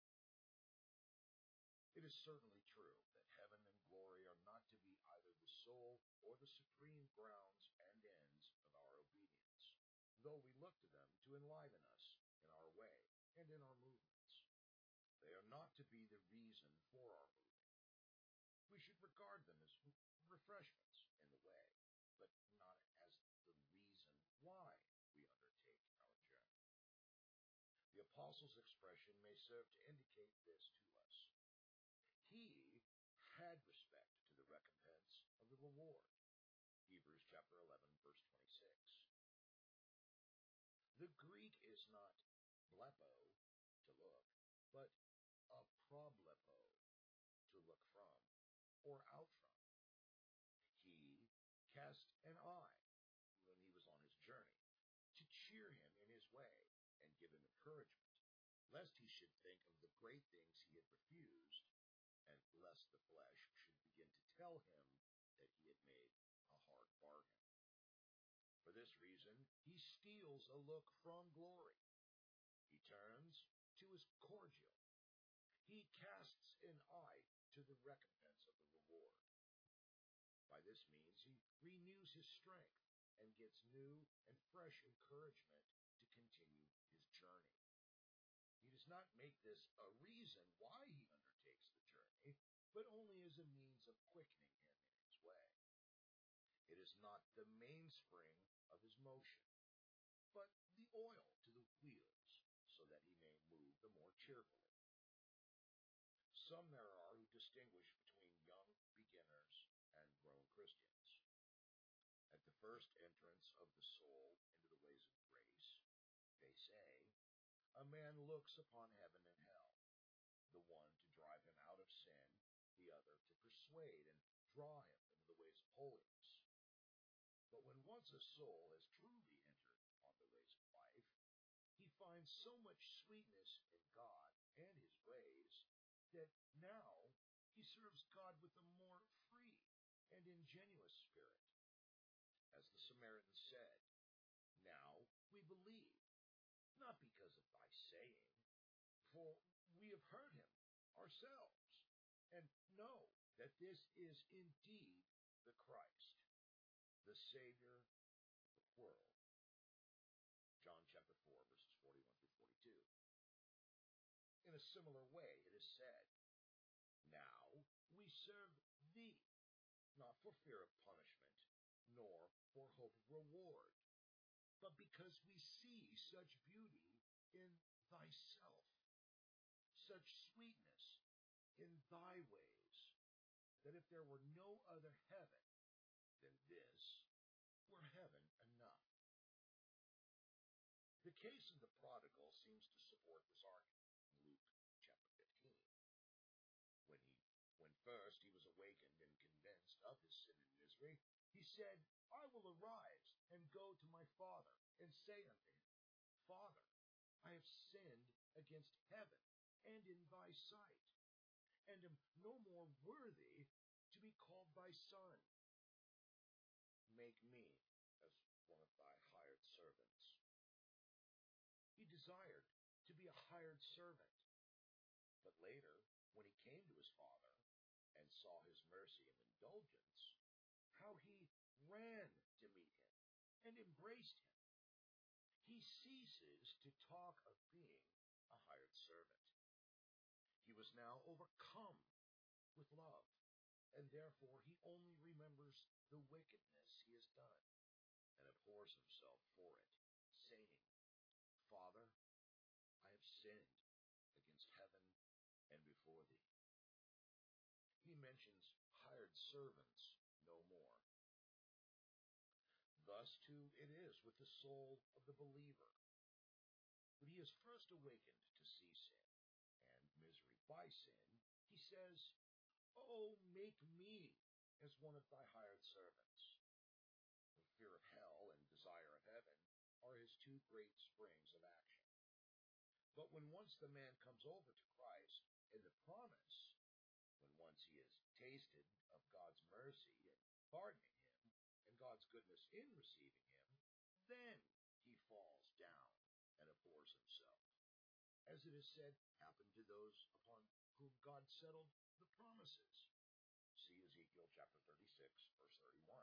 It is certainly true that heaven and glory are not to be either the sole or the supreme grounds and ends of our obedience, though we look to them to enliven us in our way and in our movements. They are not to be the reason for our moving. We should regard them as refreshments in the way, but not as the reason why we undertake our journey. The apostle's expression may serve to indicate this to us. He had respect to the recompense of the reward. Hebrews chapter 11, verse 26. The Greek is not blepo, to look, but aproblepo, to look from, or out from. He cast an eye when he was on his journey, to cheer him in his way and give him encouragement, lest he should think of the great things he had refused, and lest the flesh should begin to tell him that he had made a hard bargain. For this reason, he steals a look from glory. He turns to his cordial. He casts an eye to the recompense of the reward. By this means, he renews his strength and gets new and fresh encouragement to continue his journey. He does not make this a reason why he undertakes the journey, but only as a means of quickening him in his way. It is not the mainspring of his motion, but the oil to the wheels, so that he may move the more cheerfully. Some there are who distinguish between young beginners and grown Christians. At the first entrance of the soul into the ways of grace, they say, a man looks upon heaven and hell, the one to drive him out of sin, the other to persuade and draw him into the ways of holiness. But when once a soul has truly entered on the ways of life, he finds so much sweetness in God and his ways that now he serves God with a more free and ingenuous spirit. As the Samaritan said, "Now we believe, not because of thy saying, for we have heard him ourselves, and know that this is indeed the Christ, the Savior of the world." John chapter 4, verses 41 through 42. In a similar way, it is said, "Now we serve thee, not for fear of punishment, nor for hope of reward, but because we see such beauty in thyself, such sweetness in thy ways, that if there were no other heaven than this, were heaven enough. The case of the prodigal seems to support this argument in Luke chapter 15. When first he was awakened and convinced of his sin and misery, he said, I will arise and go to my father and say unto him, Father, I have sinned against heaven and in thy sight, and am no more worthy to be called thy son. Make me as one of thy hired servants. He desired to be a hired servant. But later, when he came to his father and saw his mercy and indulgence, how he ran to meet him and embraced him. He ceases to talk of being a hired servant. He was now overcome with love, and therefore he only remembers the wickedness he has done and abhors himself for it, saying, Father, I have sinned against heaven and before thee. He mentions hired servants no more. Thus, too, it is with the soul of the believer. When he is first awakened to see sin and misery by sin, he says, Oh, make me as one of thy hired servants. The fear of hell and desire of heaven are his two great springs of action. But when once the man comes over to Christ in the promise, when once he has tasted of God's mercy in pardoning him, and God's goodness in receiving him, then he falls down and abhors himself. As it is said, happened to those upon whom God settled the promises. See Ezekiel chapter 36, verse 31.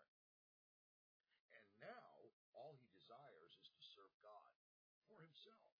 And now, all he desires is to serve God for himself.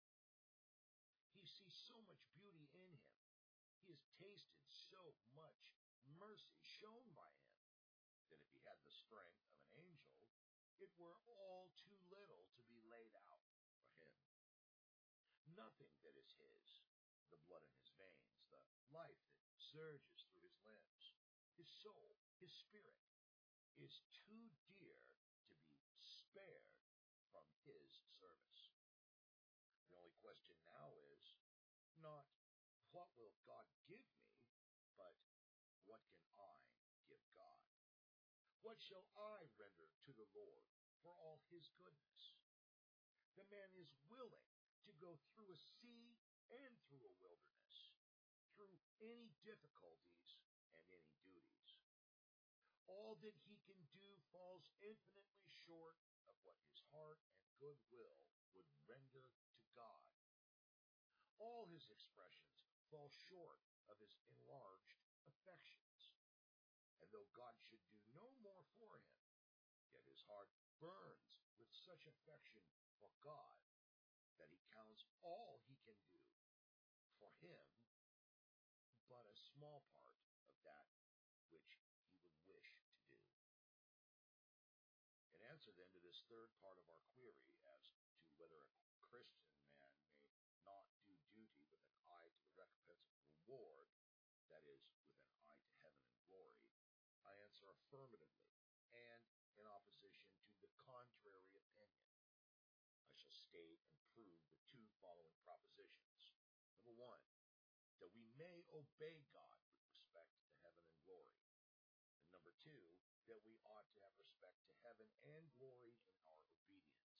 He sees so much beauty in him. He has tasted so much mercy shown by him, that if he had the strength of an angel, it were all too little to be laid out for him. Nothing that is his, the blood in his veins, the life that surges through his limbs, his soul, his spirit, is too dear to be spared from his service. The only question now is not, what will God give me, but what can I give God? What shall I render to the Lord for all his goodness? The man is willing to go through a sea and through a wilderness, through any difficulties and any duties. All that he can do falls infinitely short of what his heart and good will would render to God. All his expressions fall short of his enlarged affections. And though God should do no more for him, yet his heart burns with such affection for God that he counts all he can do for him but a small part of that which he would wish to do. In answer then to this third part of our query as to whether a Christian man may not do duty with an eye to the recompense of reward, that is, with an eye to heaven and glory, I answer affirmatively, and in opposition to the contrary opinion. I shall state and prove the two following propositions. Number one, that we may obey God with respect to heaven and glory. And number two, that we ought to have respect to heaven and glory in our obedience.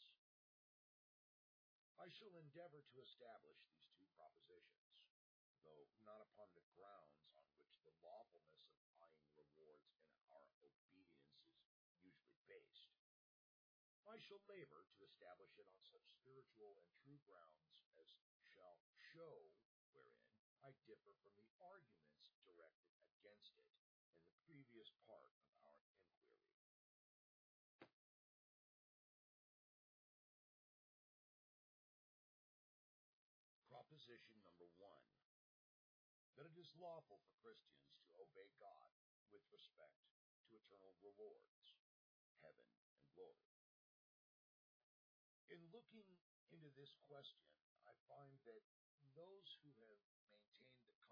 I shall endeavor to establish these two propositions, though not upon the grounds on which the lawfulness of eyeing rewards in our obedience is usually based. I shall labor to establish it on such spiritual and true grounds as shall show wherein I differ from the arguments directed against it in the previous part of our inquiry. Proposition number one, that it is lawful for Christians to obey God with respect to eternal rewards, heaven and glory. In looking into this question, I find that those who have maintained the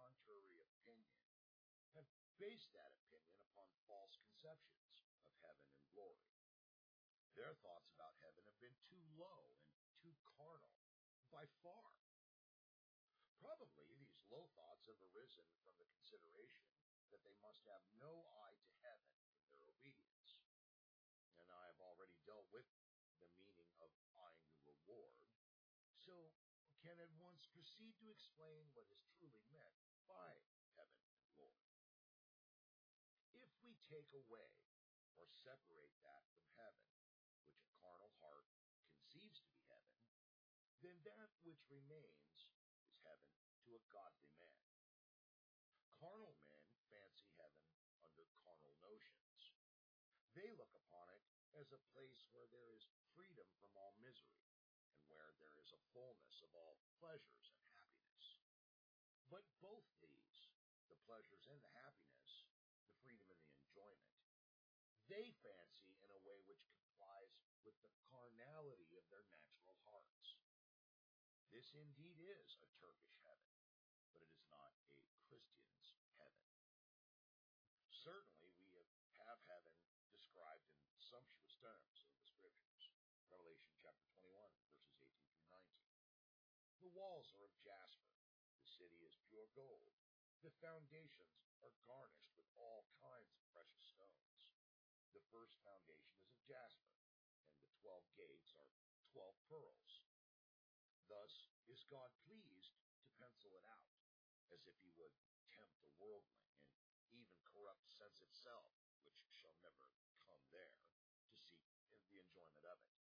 contrary opinion have based that opinion upon false conceptions of heaven and glory. Their thoughts about heaven have been too low and too carnal, by far. Probably these low thoughts have arisen from the consideration that they must have no eye to heaven in their obedience. And I have already dealt with the meaning of eyeing the reward, so can at once proceed to explain what is truly meant by heaven and glory. If we take away or separate that from heaven, which a carnal heart conceives to be heaven, then that which remains is heaven to a godly man. Carnal men fancy heaven under carnal notions. They look upon it as a place where there is freedom from all misery, and where there is a fullness of all pleasures and happiness. But both these, the pleasures and the happiness, the freedom and the enjoyment, they fancy in a way which complies with the carnality of their natural hearts. This indeed is a Turkish heaven, but it is not a Christian's heaven. Certainly we have heaven described in sumptuous terms in the Scriptures. Revelation chapter 21, verses 18 through 19. The walls are of jasper. The city is pure gold. The foundations are garnished with all kinds of precious stones. The first foundation is of jasper, and the 12 gates are 12 pearls. Thus is God pleased to pencil it out, as if he would tempt the worldling and even corrupt sense itself, which shall never come there, to seek the enjoyment of it.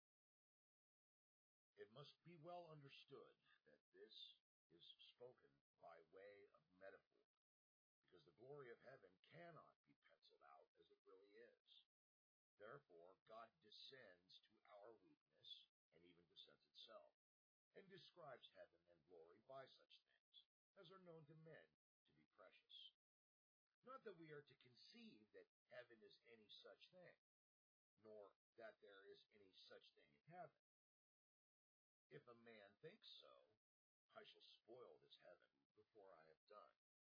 It must be well understood that this is spoken by way of metaphor, because the glory of heaven cannot be penciled out as it really is. Therefore, God descends to our weakness, and even to sense itself, and describes heaven and glory by such things as are known to men to be precious. Not that we are to conceive that heaven is any such thing, nor that there is any such thing in heaven. If a man thinks so, I shall spoil his heaven before I have done.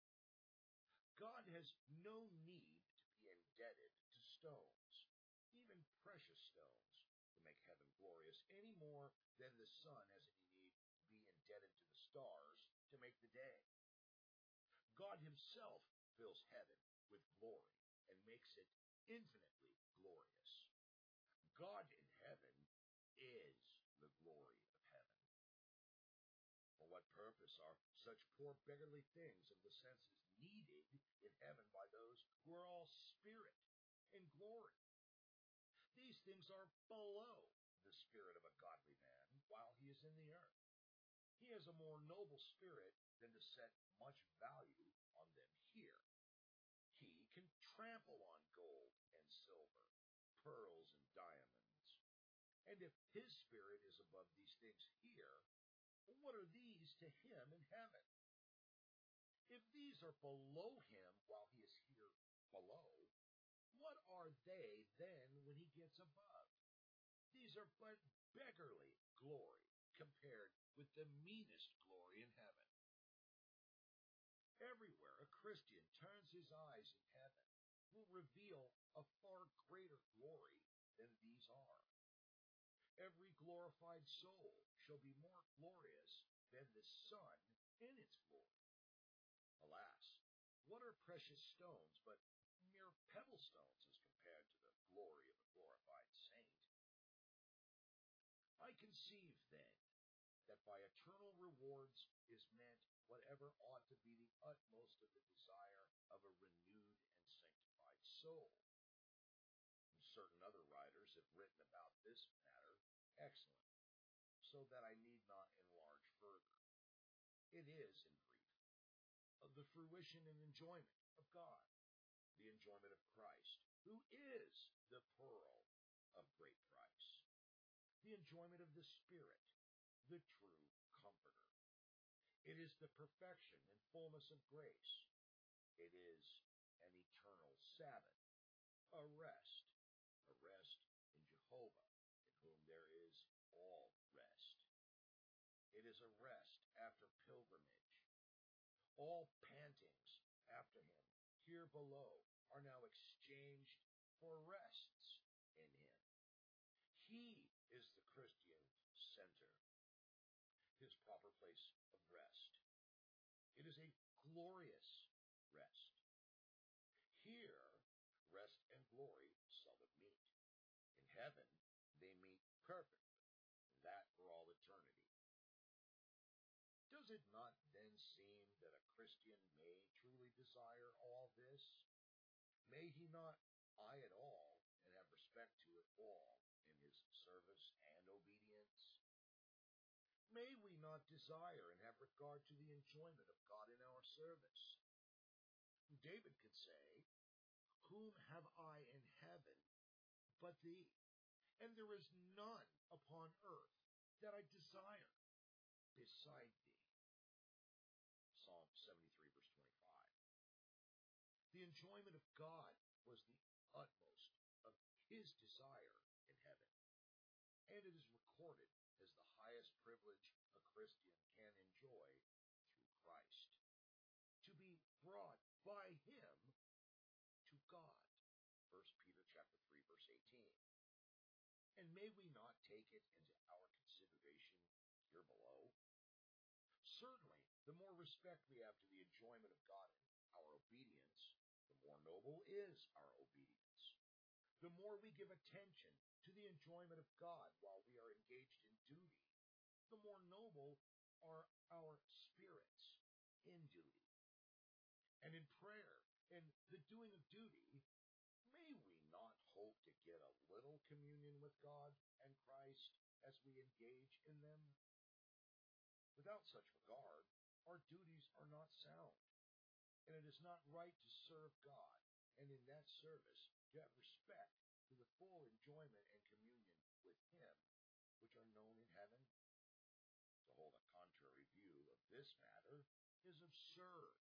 God has no need to be indebted to stones, even precious stones, to make heaven glorious, any more than the sun has any need to be indebted to the stars to make the day. God himself fills heaven with glory and makes it infinitely glorious. God in heaven is the glory of heaven. For what purpose are such poor beggarly things of the senses needed in heaven by those who are all spirit and glory? These things are below the spirit of a godly man while he is in the earth. He has a more noble spirit than to set much value on them here. He can trample on gold and silver, pearls and diamonds. And if his spirit is above these things here, what are these to him in heaven? If these are below him while he is here below, what are they then when he gets above? These are but beggarly glory compared with the meanest glory in heaven. Everywhere a Christian turns his eyes in heaven will reveal a far greater glory than these are. Every glorified soul shall be more glorious than the sun in its glory. Alas, what are precious stones but mere pebble stones as compared to the glory of a glorified saint? I conceive, then, that by eternal rewards is meant whatever ought to be the utmost of the desire of a renewed and sanctified soul. And certain other writers have written about this matter excellently, so that I need not enlarge further. It is, in brief, of the fruition and enjoyment of God, the enjoyment of Christ, who is the pearl of great price, the enjoyment of the Spirit, the true Comforter. It is the perfection and fullness of grace. It is an eternal Sabbath, a rest in Jehovah, in whom there is all rest. It is a rest after pilgrimage. All pantings after him here below are now exchanged for rests in him. He is the Christian center, his proper place of rest. It is a glorious rest. Here, rest and glory seldom meet. In heaven, they meet perfectly, and that for all eternity. Does it not then seem that a Christian may truly desire all this? May he not eye it all and have respect to it all in his service and obedience? May we not desire and have regard to the enjoyment of God in our service? David could say, "Whom have I in heaven but thee? And there is none upon earth that I desire beside thee." Psalm 73, verse 25. The enjoyment of God was the utmost of his desire in heaven, and it is recorded as the highest privilege a Christian can enjoy through Christ, to be brought by him to God. 1 Peter chapter 3, verse 18. And may we not take it into our consideration here below? Certainly, the more respect we have to the enjoyment of God in our obedience, the more noble is our obedience. The more we give attention to the enjoyment of God while we are engaged in duty, the more noble are our spirits in duty. And in prayer and the doing of duty, may we not hope to get a little communion with God and Christ as we engage in them? Without such regard, our duties are not sound, and it is not right to serve God, and in that service to have respect to the full enjoyment and communion with Him, which are known in heaven. To hold a contrary view of this matter is absurd.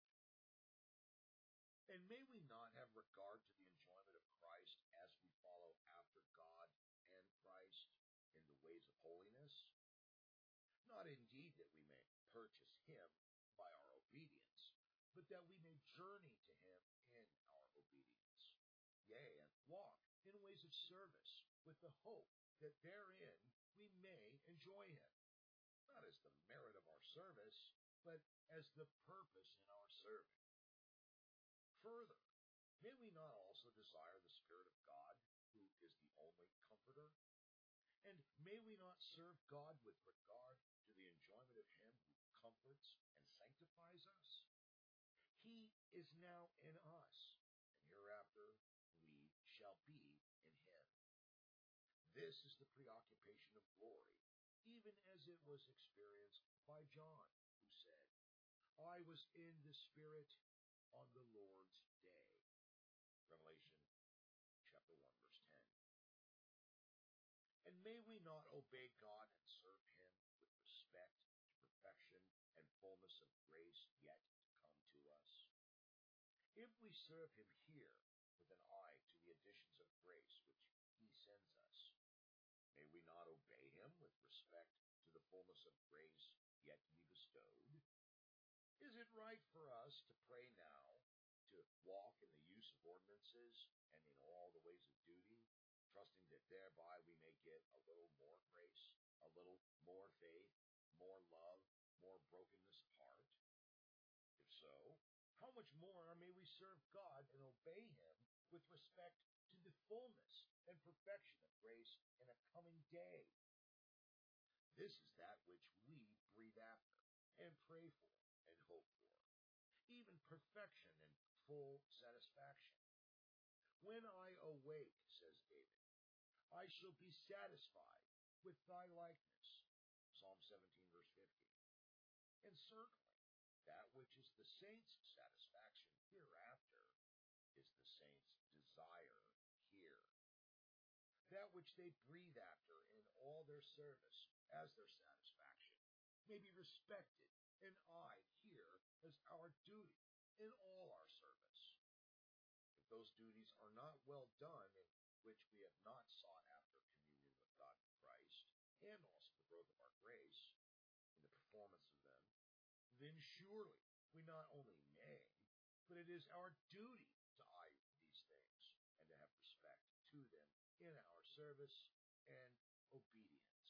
And may we not have regard to the enjoyment of Christ as we follow after God and Christ in the ways of holiness? Not indeed that we may purchase him by our obedience, but that we may journey to him in our obedience. Yea, and walk in ways of service, with the hope that therein we may enjoy him, not as the merit of our service, but as the purpose in our serving. Further, may we not also desire the Spirit of God, who is the only Comforter? And may we not serve God with regard to the enjoyment of him who comforts and sanctifies us? He is now in us, and hereafter we shall be in him. This is the preoccupation of glory, even as it was experienced by John, who said, "I was in the Spirit on the Lord's day." Revelation chapter 1, verse 10. And may we not obey God and serve him with respect to perfection and fullness of grace yet to come to us? If we serve him here with an eye to the additions of grace which he sends us, may we not obey him with respect to the fullness of grace yet to be bestowed? Is it right for us to pray now, to walk in the use of ordinances and in all the ways of duty, trusting that thereby we may get a little more grace, a little more faith, more love, more brokenness of heart? If so, how much more may we serve God and obey him with respect to the fullness and perfection of grace in a coming day? This is that which we breathe after and pray for and hope for, even perfection and full satisfaction. When I awake, says David, I shall be satisfied with thy likeness. Psalm 17, verse 50. And certainly, that which is the saints' satisfaction hereafter is the saints' desire here. That which they breathe after in all their service as their satisfaction may be respected and eyed here as our duty in all our service. If those duties are not well done, in which we have not sought after communion with God in Christ, and also the growth of our grace in the performance of them, then surely We not only may, but it is our duty to eye these things and to have respect to them in our service and obedience.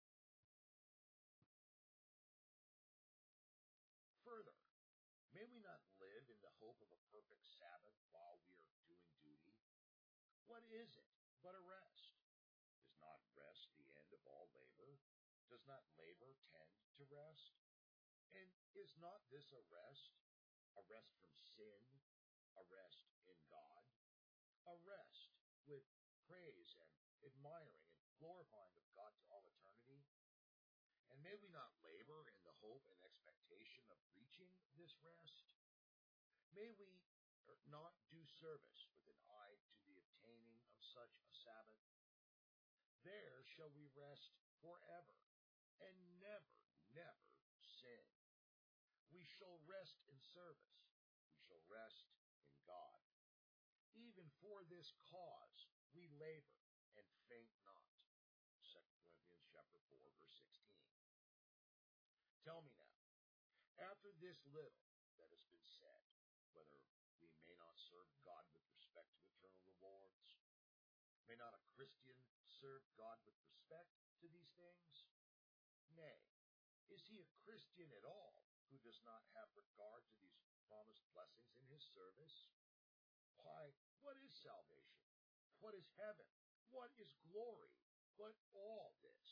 Further, may we not live in the hope of a perfect Sabbath while we are doing duty? What is it but a rest? Is not rest the end of all labor? Does not labor tend to rest? And is not this a rest? A rest from sin? A rest in God? A rest with praise and admiring and glorifying of God to all eternity? And may we not labor in the hope and expectation of reaching this rest? May we not do service with an eye to the obtaining of such a Sabbath? There shall we rest forever and never, never sin. We shall rest in service. We shall rest in God. Even for this cause we labor and faint not. 2 Corinthians chapter 4, verse 16. Tell me now, after this little that has been said, whether we may not serve God with respect to eternal rewards? May not a Christian serve God with respect to these things? Nay, is he a Christian at all who does not have regard to these promised blessings in his service? Why, what is salvation? What is heaven? What is glory? But all this.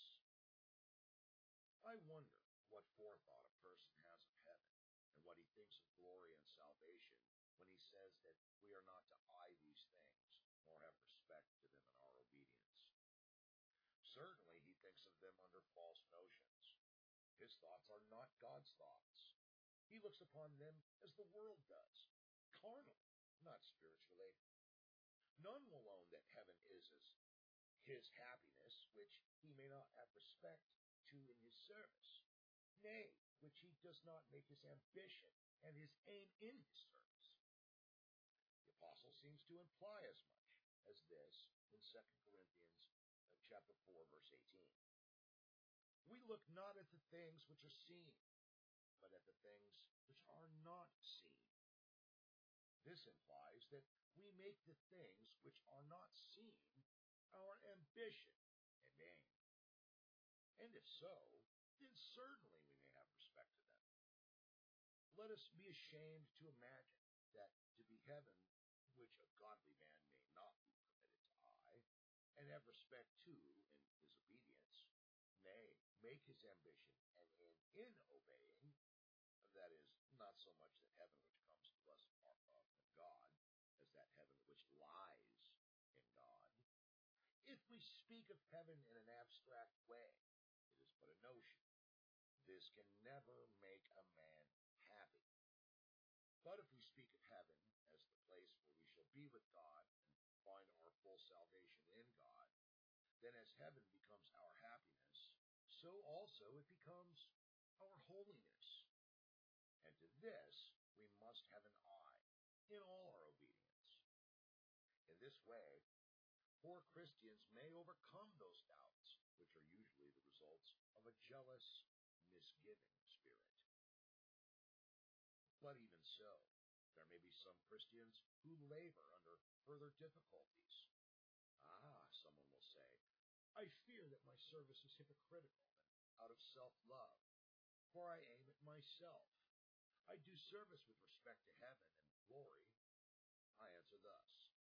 I wonder what forethought a person has of heaven, and what he thinks of glory and salvation when he says that we are not to eye these things, nor have respect to them in our obedience. Certainly he thinks of them under false notions. His thoughts are not God's thoughts. He looks upon them as the world does, carnal, not spiritually. None will own that heaven is as his happiness, which he may not have respect to in his service, nay, which he does not make his ambition and his aim in his service. The apostle seems to imply as much as this in 2 Corinthians chapter 4, verse 18. We look not at the things which are seen, but at the things which are not seen. This implies that we make the things which are not seen our ambition and aim. And if so, then certainly we may have respect to them. Let us be ashamed to imagine that to be heaven, which a godly man may not be permitted to eye, and have respect to in his obedience, nay, make his ambition and aim in obeying, that is, not so much that heaven which comes to us from God, as that heaven which lies in God. If we speak of heaven in an abstract way, it is but a notion. This can never make a man happy. But if we speak of heaven as the place where we shall be with God and find our full salvation in God, then as heaven becomes our happiness, so also it becomes our holiness. And to this we must have an eye in all our obedience. In this way, poor Christians may overcome those doubts, which are usually the results of a jealous, misgiving spirit. But even so, there may be some Christians who labor under further difficulties. Someone will say, I fear that my service is hypocritical and out of self-love, for I aim at myself. I do service with respect to heaven and glory. I answer thus.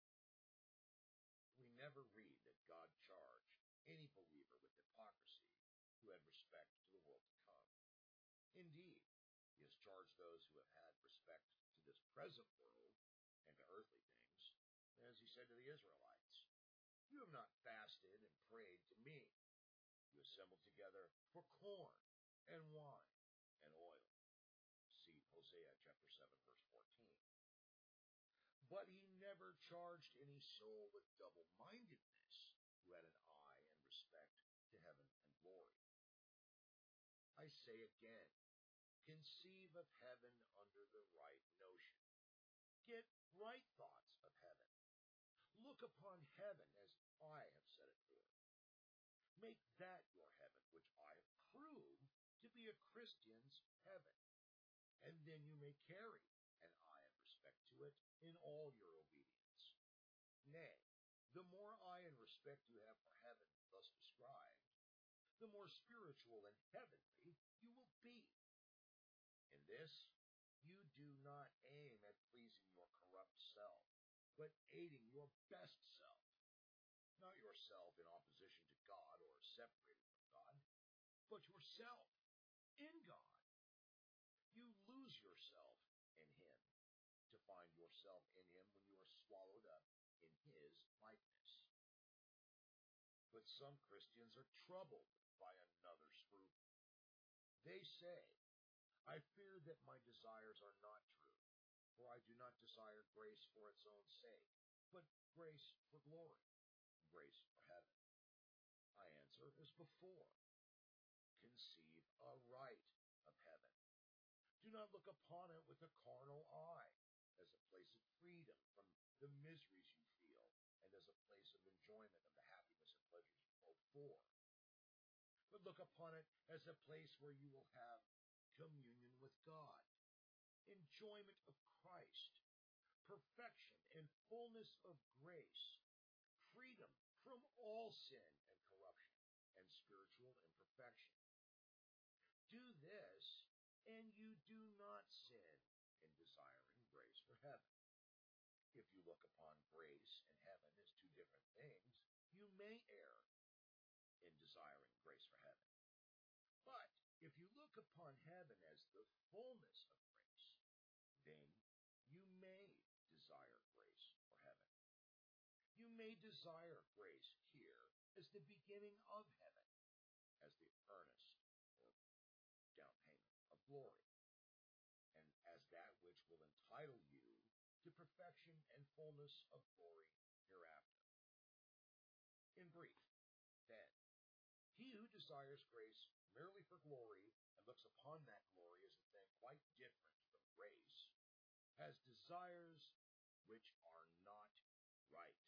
We never read that God charged any believer with hypocrisy who had respect to the world to come. Indeed, he has charged those who have had respect to this present world and to earthly things, as he said to the Israelites, you have not fasted and prayed to me. You assembled together for corn and wine and oil. See Hosea chapter 7, verse 14. But he never charged any soul with double-mindedness who had an eye and respect to heaven and glory. I say again, conceive of heaven under the right notion. Get right thoughts of heaven. Look upon heaven as I have set it forth. Make that your heaven, which I have proved to be a Christian's heaven. and then you may carry an eye of respect to it in all your obedience. Nay, the more eye and respect you have for heaven thus described, the more spiritual and heavenly you will be. In this, you do not aim at pleasing your corrupt self, but aiding your best self, not yourself in opposition to God or separated from God, but yourself in God. You lose yourself in Him to find yourself in Him when you are swallowed up in His likeness. But some Christians are troubled by another scruple. They say, I fear that my desires are not true, for I do not desire grace for its own sake, but grace for glory, grace for heaven. I answer as before, conceive aright of heaven. Do not look upon it with a carnal eye, as a place of freedom from the miseries you feel, and as a place of enjoyment of the happiness and pleasures you hope for. But look upon it as a place where you will have communion with God, enjoyment of Christ, perfection and fullness of grace, freedom from all sin and corruption, and spiritual imperfection. Do this, and you do not sin in desiring grace for heaven. If you look upon grace and heaven as two different things, you may err in desiring grace for heaven. But if you look upon heaven as the fullness of grace, then you may desire grace for heaven. You may desire grace here as the beginning of heaven, as the earnest or down payment of glory, and as that which will entitle you to perfection and fullness of glory hereafter. In brief, then, he who desires grace merely for glory and looks upon that glory as a thing quite different from grace has desires which are not right.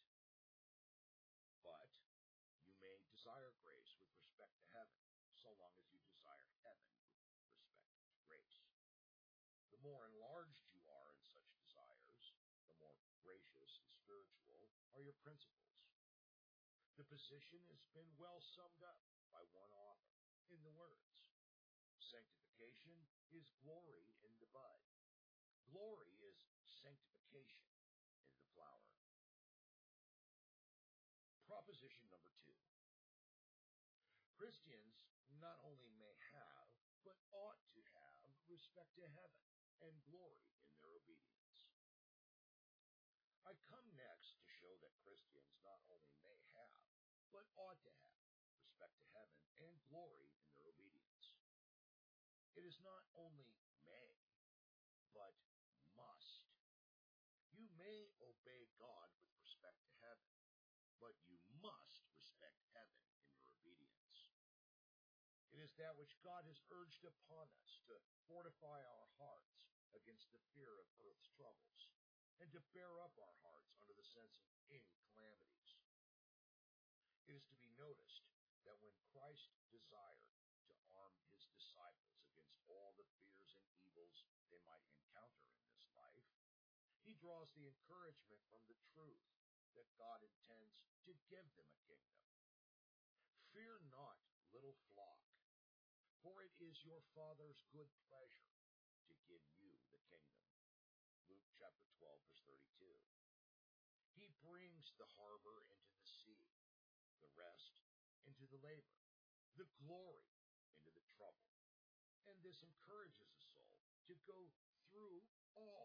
But you may desire grace with respect to heaven, so long as you desire heaven with respect to grace. The more enlarged you are in such desires, the more gracious and spiritual are your principles. The position has been well summed up by one author in the words, sanctification is glory in the bud. Glory is sanctification in the flower. Proposition number 2. Christians not only may have, but ought to have respect to heaven and glory in their obedience. I come next to show that Christians not only may have, but ought to have respect to heaven and glory in their obedience. It is not only may, but must. You may obey God with respect to heaven, but you must respect heaven in your obedience. It is that which God has urged upon us to fortify our hearts against the fear of earth's troubles, and to bear up our hearts under the sense of any calamities. It is to be noticed that when Christ desired to arm his disciples against all the fears and evils they might encounter in this life, he draws the encouragement from the truth that God intends to give them a kingdom. Fear not, little flock, for it is your Father's good pleasure to give you the kingdom. Luke chapter 12, verse 32. He brings the harbor into the sea, the rest into the labor, the glory into the trouble. And this encourages the soul to go through all.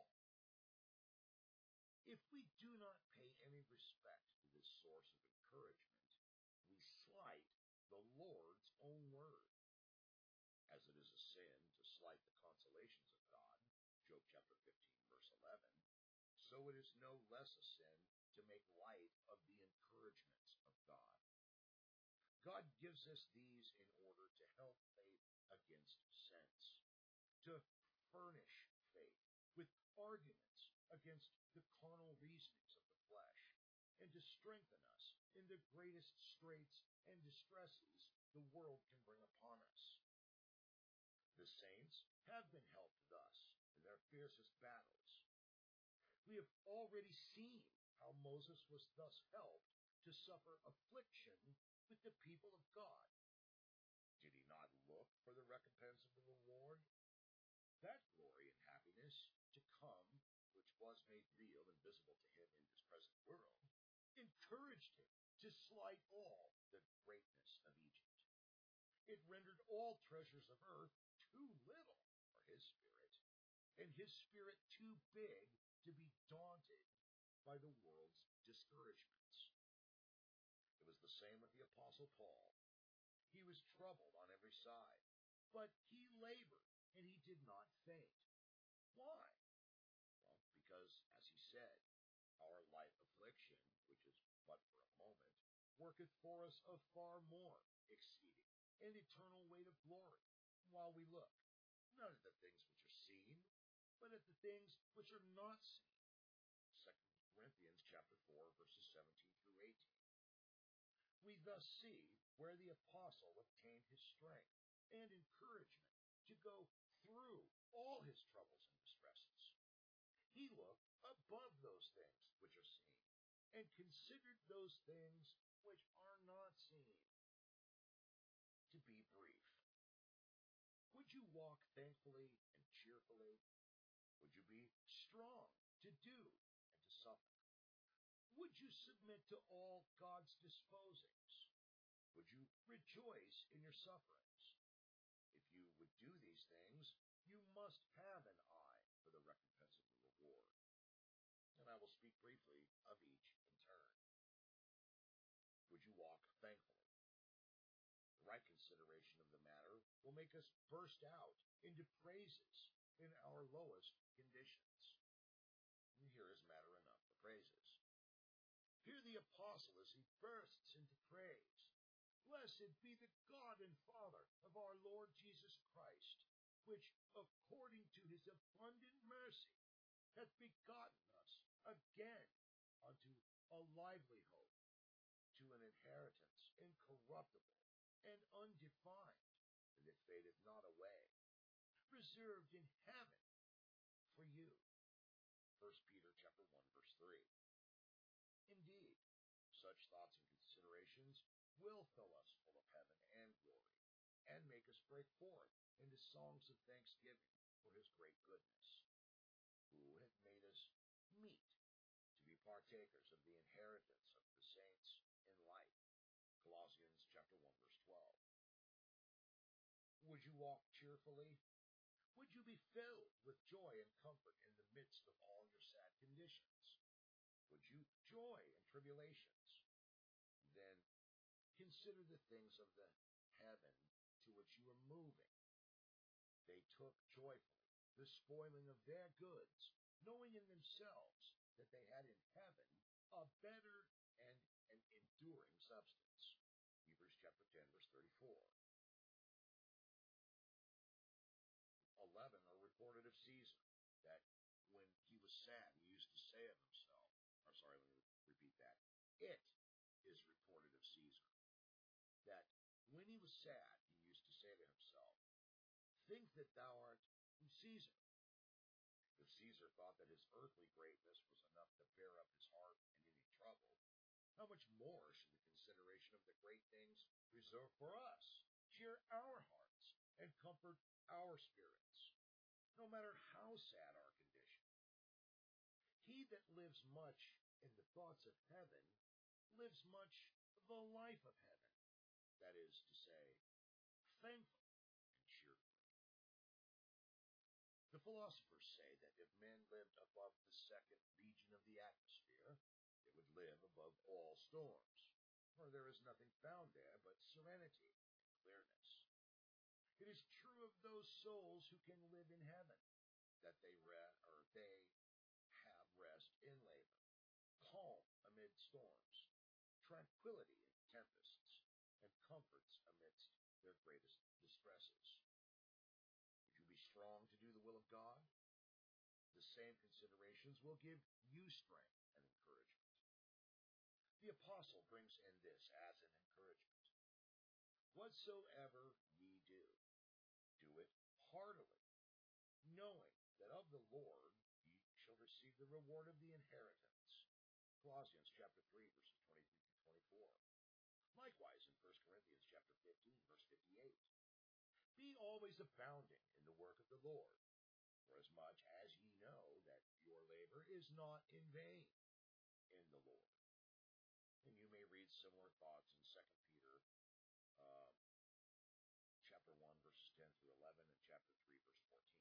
If we do not pay any respect to this source of encouragement, we slight the Lord's own word. As it is a sin to slight the consolations of God, Job chapter 15, verse 11, so it is no less a sin to make light of the encouragements of God. God gives us these in order to help faith against sense, to furnish faith with arguments against the carnal reasonings of the flesh, and to strengthen us in the greatest straits and distresses the world can bring upon us. The saints have been helped thus their fiercest battles. We have already seen how Moses was thus helped to suffer affliction with the people of God. Did he not look for the recompense of the reward? That glory and happiness to come, which was made real and visible to him in this present world, encouraged him to slight all the greatness of Egypt. It rendered all treasures of earth too little for his spirit, and his spirit too big to be daunted by the world's discouragements. It was the same with the Apostle Paul. He was troubled on every side, but he labored, and he did not faint. Why? Well, because, as he said, our light affliction, which is but for a moment, worketh for us a far more exceeding and eternal weight of glory, while we look, not at the things which are seen, but at the things which are not seen. 2 Corinthians chapter 4, verses 17 through 18. We thus see where the apostle obtained his strength and encouragement to go through all his troubles and distresses. He looked above those things which are seen, and considered those things which are not seen. To be brief, would you walk thankfully and cheerfully? Would you be strong to do and to suffer? Would you submit to all God's disposings? Would you rejoice in your sufferings? If you would do these things, you must have an eye for the recompense of the reward. And I will speak briefly of each in turn. Would you walk thankfully? The right consideration of the matter will make us burst out into praises in our lowest conditions. And here is matter enough for praises. Hear the apostle as he bursts into praise. Blessed be the God and Father of our Lord Jesus Christ, which, according to his abundant mercy, hath begotten us again unto a lively hope, to an inheritance incorruptible and undefiled, that fadeth not away, reserved in heaven for you. 1 Peter chapter 1, verse 3. Indeed, such thoughts and considerations will fill us full of heaven and glory, and make us break forth into songs of thanksgiving for his great goodness, who hath made us meet to be partakers of the inheritance of the saints in light. Colossians chapter 1, verse 12. Would you walk cheerfully? Would you be filled with joy and comfort in the midst of all your sad conditions? Would you joy in tribulations? Then consider the things of the heaven to which you are moving. They took joyfully the spoiling of their goods, knowing in themselves that they had in heaven a better and an enduring substance. Hebrews chapter 10, verse 34. 11 are reported of Caesar, that when he was sad, he used to say of himself, let me repeat that. It is reported of Caesar, that when he was sad, he used to say to himself, think that thou art Caesar. If Caesar thought that his earthly greatness was enough to bear up his heart in any trouble, how much more should the consideration of the great things reserved for us cheer our hearts and comfort our spirits, no matter how sad our condition? He that lives much in the thoughts of heaven lives much the life of heaven, that is to say, thankful and cheerfully. The philosophers say that if men lived above the second region of the atmosphere, they would live above all storms, for there is nothing found there but serenity and clearness. It is true of those souls who can live in heaven, that they have rest in labor, calm amid storms, tranquility in tempests, and comforts amidst their greatest distresses. Would you be strong to do the will of God? The same considerations will give you strength and encouragement. The apostle brings in this as an encouragement. Whatsoever ye do, do it heartily, knowing that of of the Lord, ye shall receive the reward of the inheritance. Colossians chapter 3, verses 23-24. Likewise in 1 Corinthians chapter 15, verse 58. Be always abounding in the work of the Lord, for as much as ye know that your labor is not in vain in the Lord. And you may read similar thoughts in 2 Peter chapter 1, verses 10-11, and chapter 3, verse 14.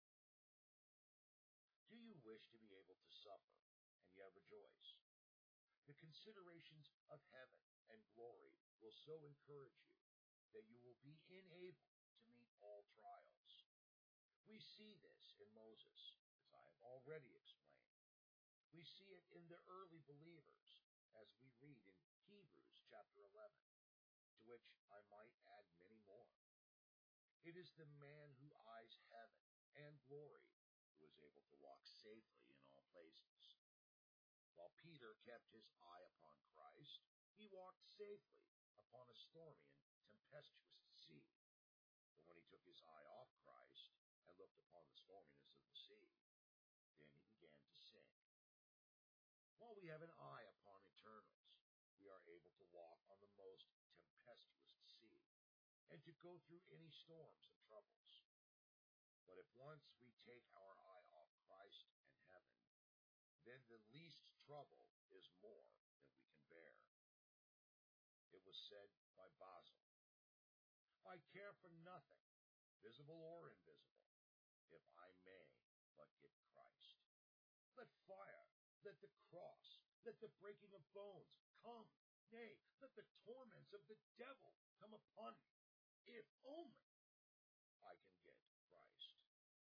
Do you wish to be able to suffer and yet rejoice? The considerations of heaven and glory will so encourage you that you will be enabled to meet all trials. We see this in Moses, as I have already explained. We see it in the early believers, as we read in Hebrews chapter 11, to which I might add many more. It is the man who eyes heaven and glory who is able to walk safely in all places. While Peter kept his eye upon Christ, he walked safely upon a stormy and tempestuous sea. But when he took his eye off Christ and looked upon the storminess of the sea, then he began to sink. While we have an eye upon eternals, we are able to walk on the most tempestuous sea, and to go through any storms and troubles. But if once we take our eye off Christ and heaven, then the least trouble is more than we can bear. It was said by Basil, I care for nothing, visible or invisible, if I may but get Christ. Let fire, let the cross, let the breaking of bones come, nay, let the torments of the devil come upon me, if only I can get Christ.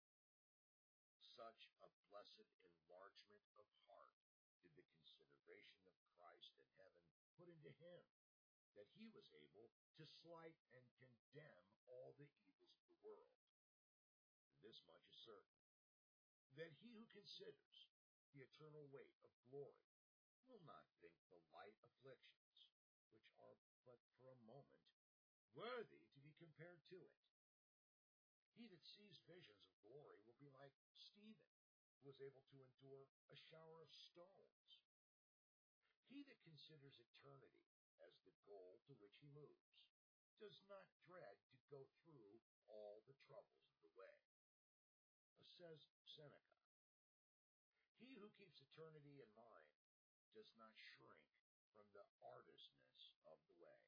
Such a blessed enlargement of heart did the consideration of Christ in heaven put into him, that he was able to slight and condemn all the evils of the world. This much is certain, that he who considers the eternal weight of glory will not think the light afflictions, which are but for a moment, worthy to be compared to it. He that sees visions of glory will be like Stephen, who was able to endure a shower of stones. He that considers eternity as the goal to which he moves does not dread to go through all the troubles of the way. Says Seneca, he who keeps eternity in mind does not shrink from the arduousness of the way.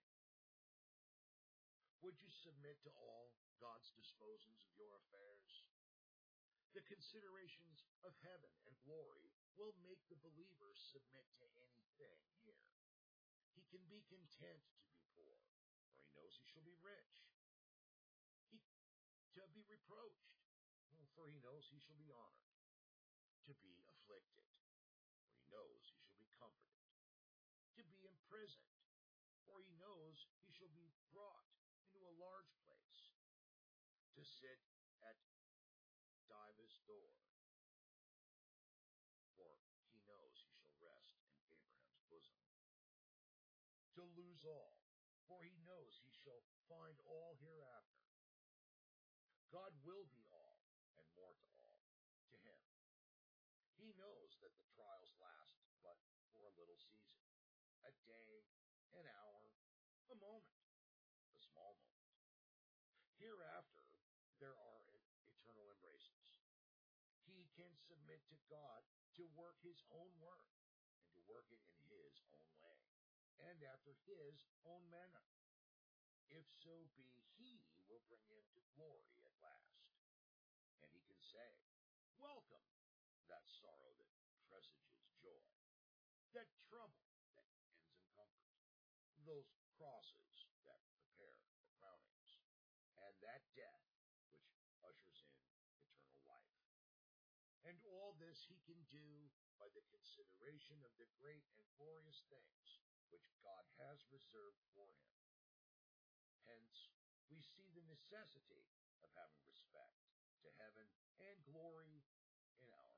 Would you submit to all God's disposings of your affairs? The considerations of heaven and glory will make the believer submit to anything here. He can be content to be poor, for he knows he shall be rich. To be reproached, for he knows he shall be honored. To be afflicted, for he knows he shall be comforted. To be imprisoned, for he knows he shall be brought into a large place. To sit at Dives' door, for he knows he shall rest in Abraham's bosom. To lose all, for he knows he shall find all hereafter. God will be all, and more to all, to him. He knows that the trials last but for a little season, a day, an hour, a moment, a small moment. Hereafter there are eternal embraces. He can submit to God to work his own work, and to work it in his own way, and after his own manner. If so be, he will bring him to glory at last. And he can say, welcome that sorrow that presages joy, that trouble that ends in comfort, those crosses that prepare for crownings, and that death which ushers in eternal life. And all this he can do by the consideration of the great and glorious things which God has reserved for him. Hence, we see the necessity of having respect to heaven and glory in our